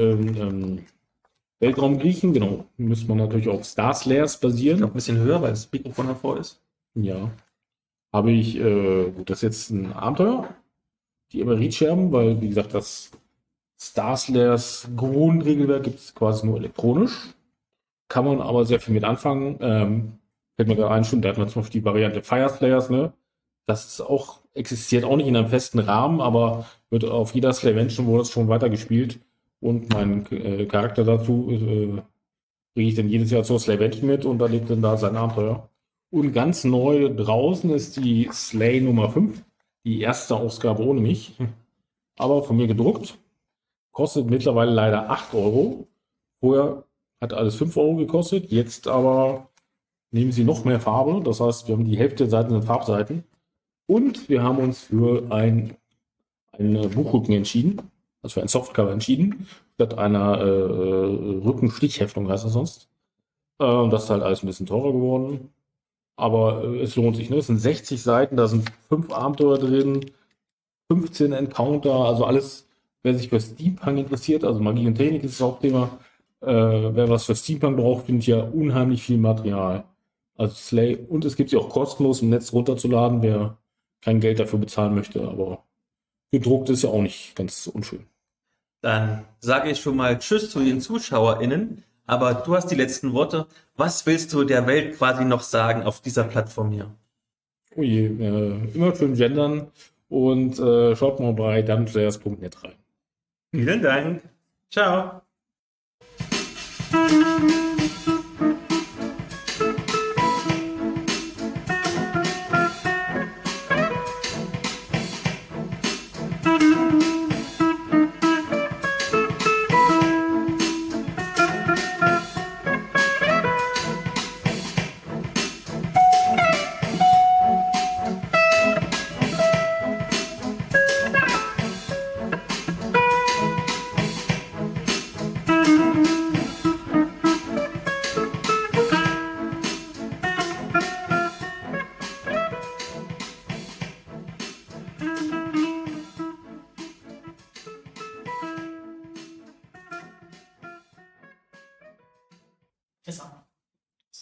Weltraumgriechen, genau, müssen man natürlich auf Star Slayers Ich glaube, basieren. ein bisschen höher, weil das Mikrofon davor ist. Ja. Habe ich, gut, das ist jetzt ein Abenteuer, die Emeritscherben, weil, wie gesagt, das Star Slayers Grundregelwerk gibt es quasi nur elektronisch. Kann man aber sehr viel mit anfangen. Fällt mir gerade ein, schon, da hat man zum Beispiel die Variante Fire Slayers, ne? Das ist auch, existiert auch nicht in einem festen Rahmen, aber wird auf jeder Slayvention wurde es schon weitergespielt. Und mein Charakter dazu bringe ich dann jedes Jahr zur Slayvention mit und erlebt dann da sein Abenteuer. Und ganz neu draußen ist die Slay Nummer 5, die erste Ausgabe ohne mich, aber von mir gedruckt. Kostet mittlerweile leider 8 Euro. Vorher hat alles 5 Euro gekostet, jetzt aber nehmen sie noch mehr Farbe. Das heißt, wir haben die Hälfte der Seiten sind Farbseiten. Und wir haben uns für ein Buchrücken entschieden, also für ein Softcover entschieden, statt einer Rückenstichheftung heißt das sonst. Das ist halt alles ein bisschen teurer geworden. Aber es lohnt sich, ne? Es sind 60 Seiten, da sind 5 Abenteuer drin, 15 Encounter, also alles, wer sich für Steampunk interessiert, also Magie und Technik ist das Hauptthema. Wer was für Steampunk braucht, findet ja unheimlich viel Material. Also Slay, und es gibt sie auch kostenlos im Netz runterzuladen, wer kein Geld dafür bezahlen möchte, aber gedruckt ist ja auch nicht ganz unschön. Dann sage ich schon mal Tschüss zu den ZuschauerInnen, aber du hast die letzten Worte. Was willst du der Welt quasi noch sagen auf dieser Plattform hier? Oh je, immer schön gendern und schaut mal bei dungeonslayers.net rein. Vielen Dank. Ciao.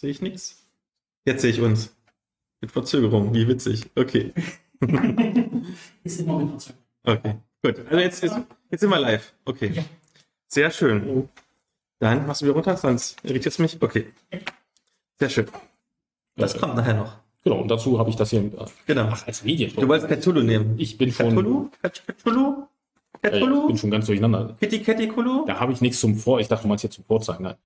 Sehe ich nichts? Jetzt sehe ich uns. Mit Verzögerung, wie witzig. Okay. Ist immer mit Verzögerung. Okay, gut. Also jetzt sind wir live. Okay. Sehr schön. Dann machst du wieder runter, sonst irritiert es mich. Okay. Sehr schön. Das kommt nachher noch. Genau, und dazu habe ich das hier Genau. als Medien. Du wolltest Cthulhu nehmen. Ich bin schon, Cthulhu? Cthulhu? ich bin schon ganz durcheinander. Kitty Kulu? Da habe ich nichts zum Ich dachte, du meinst jetzt zum Vorzeigen. Nein.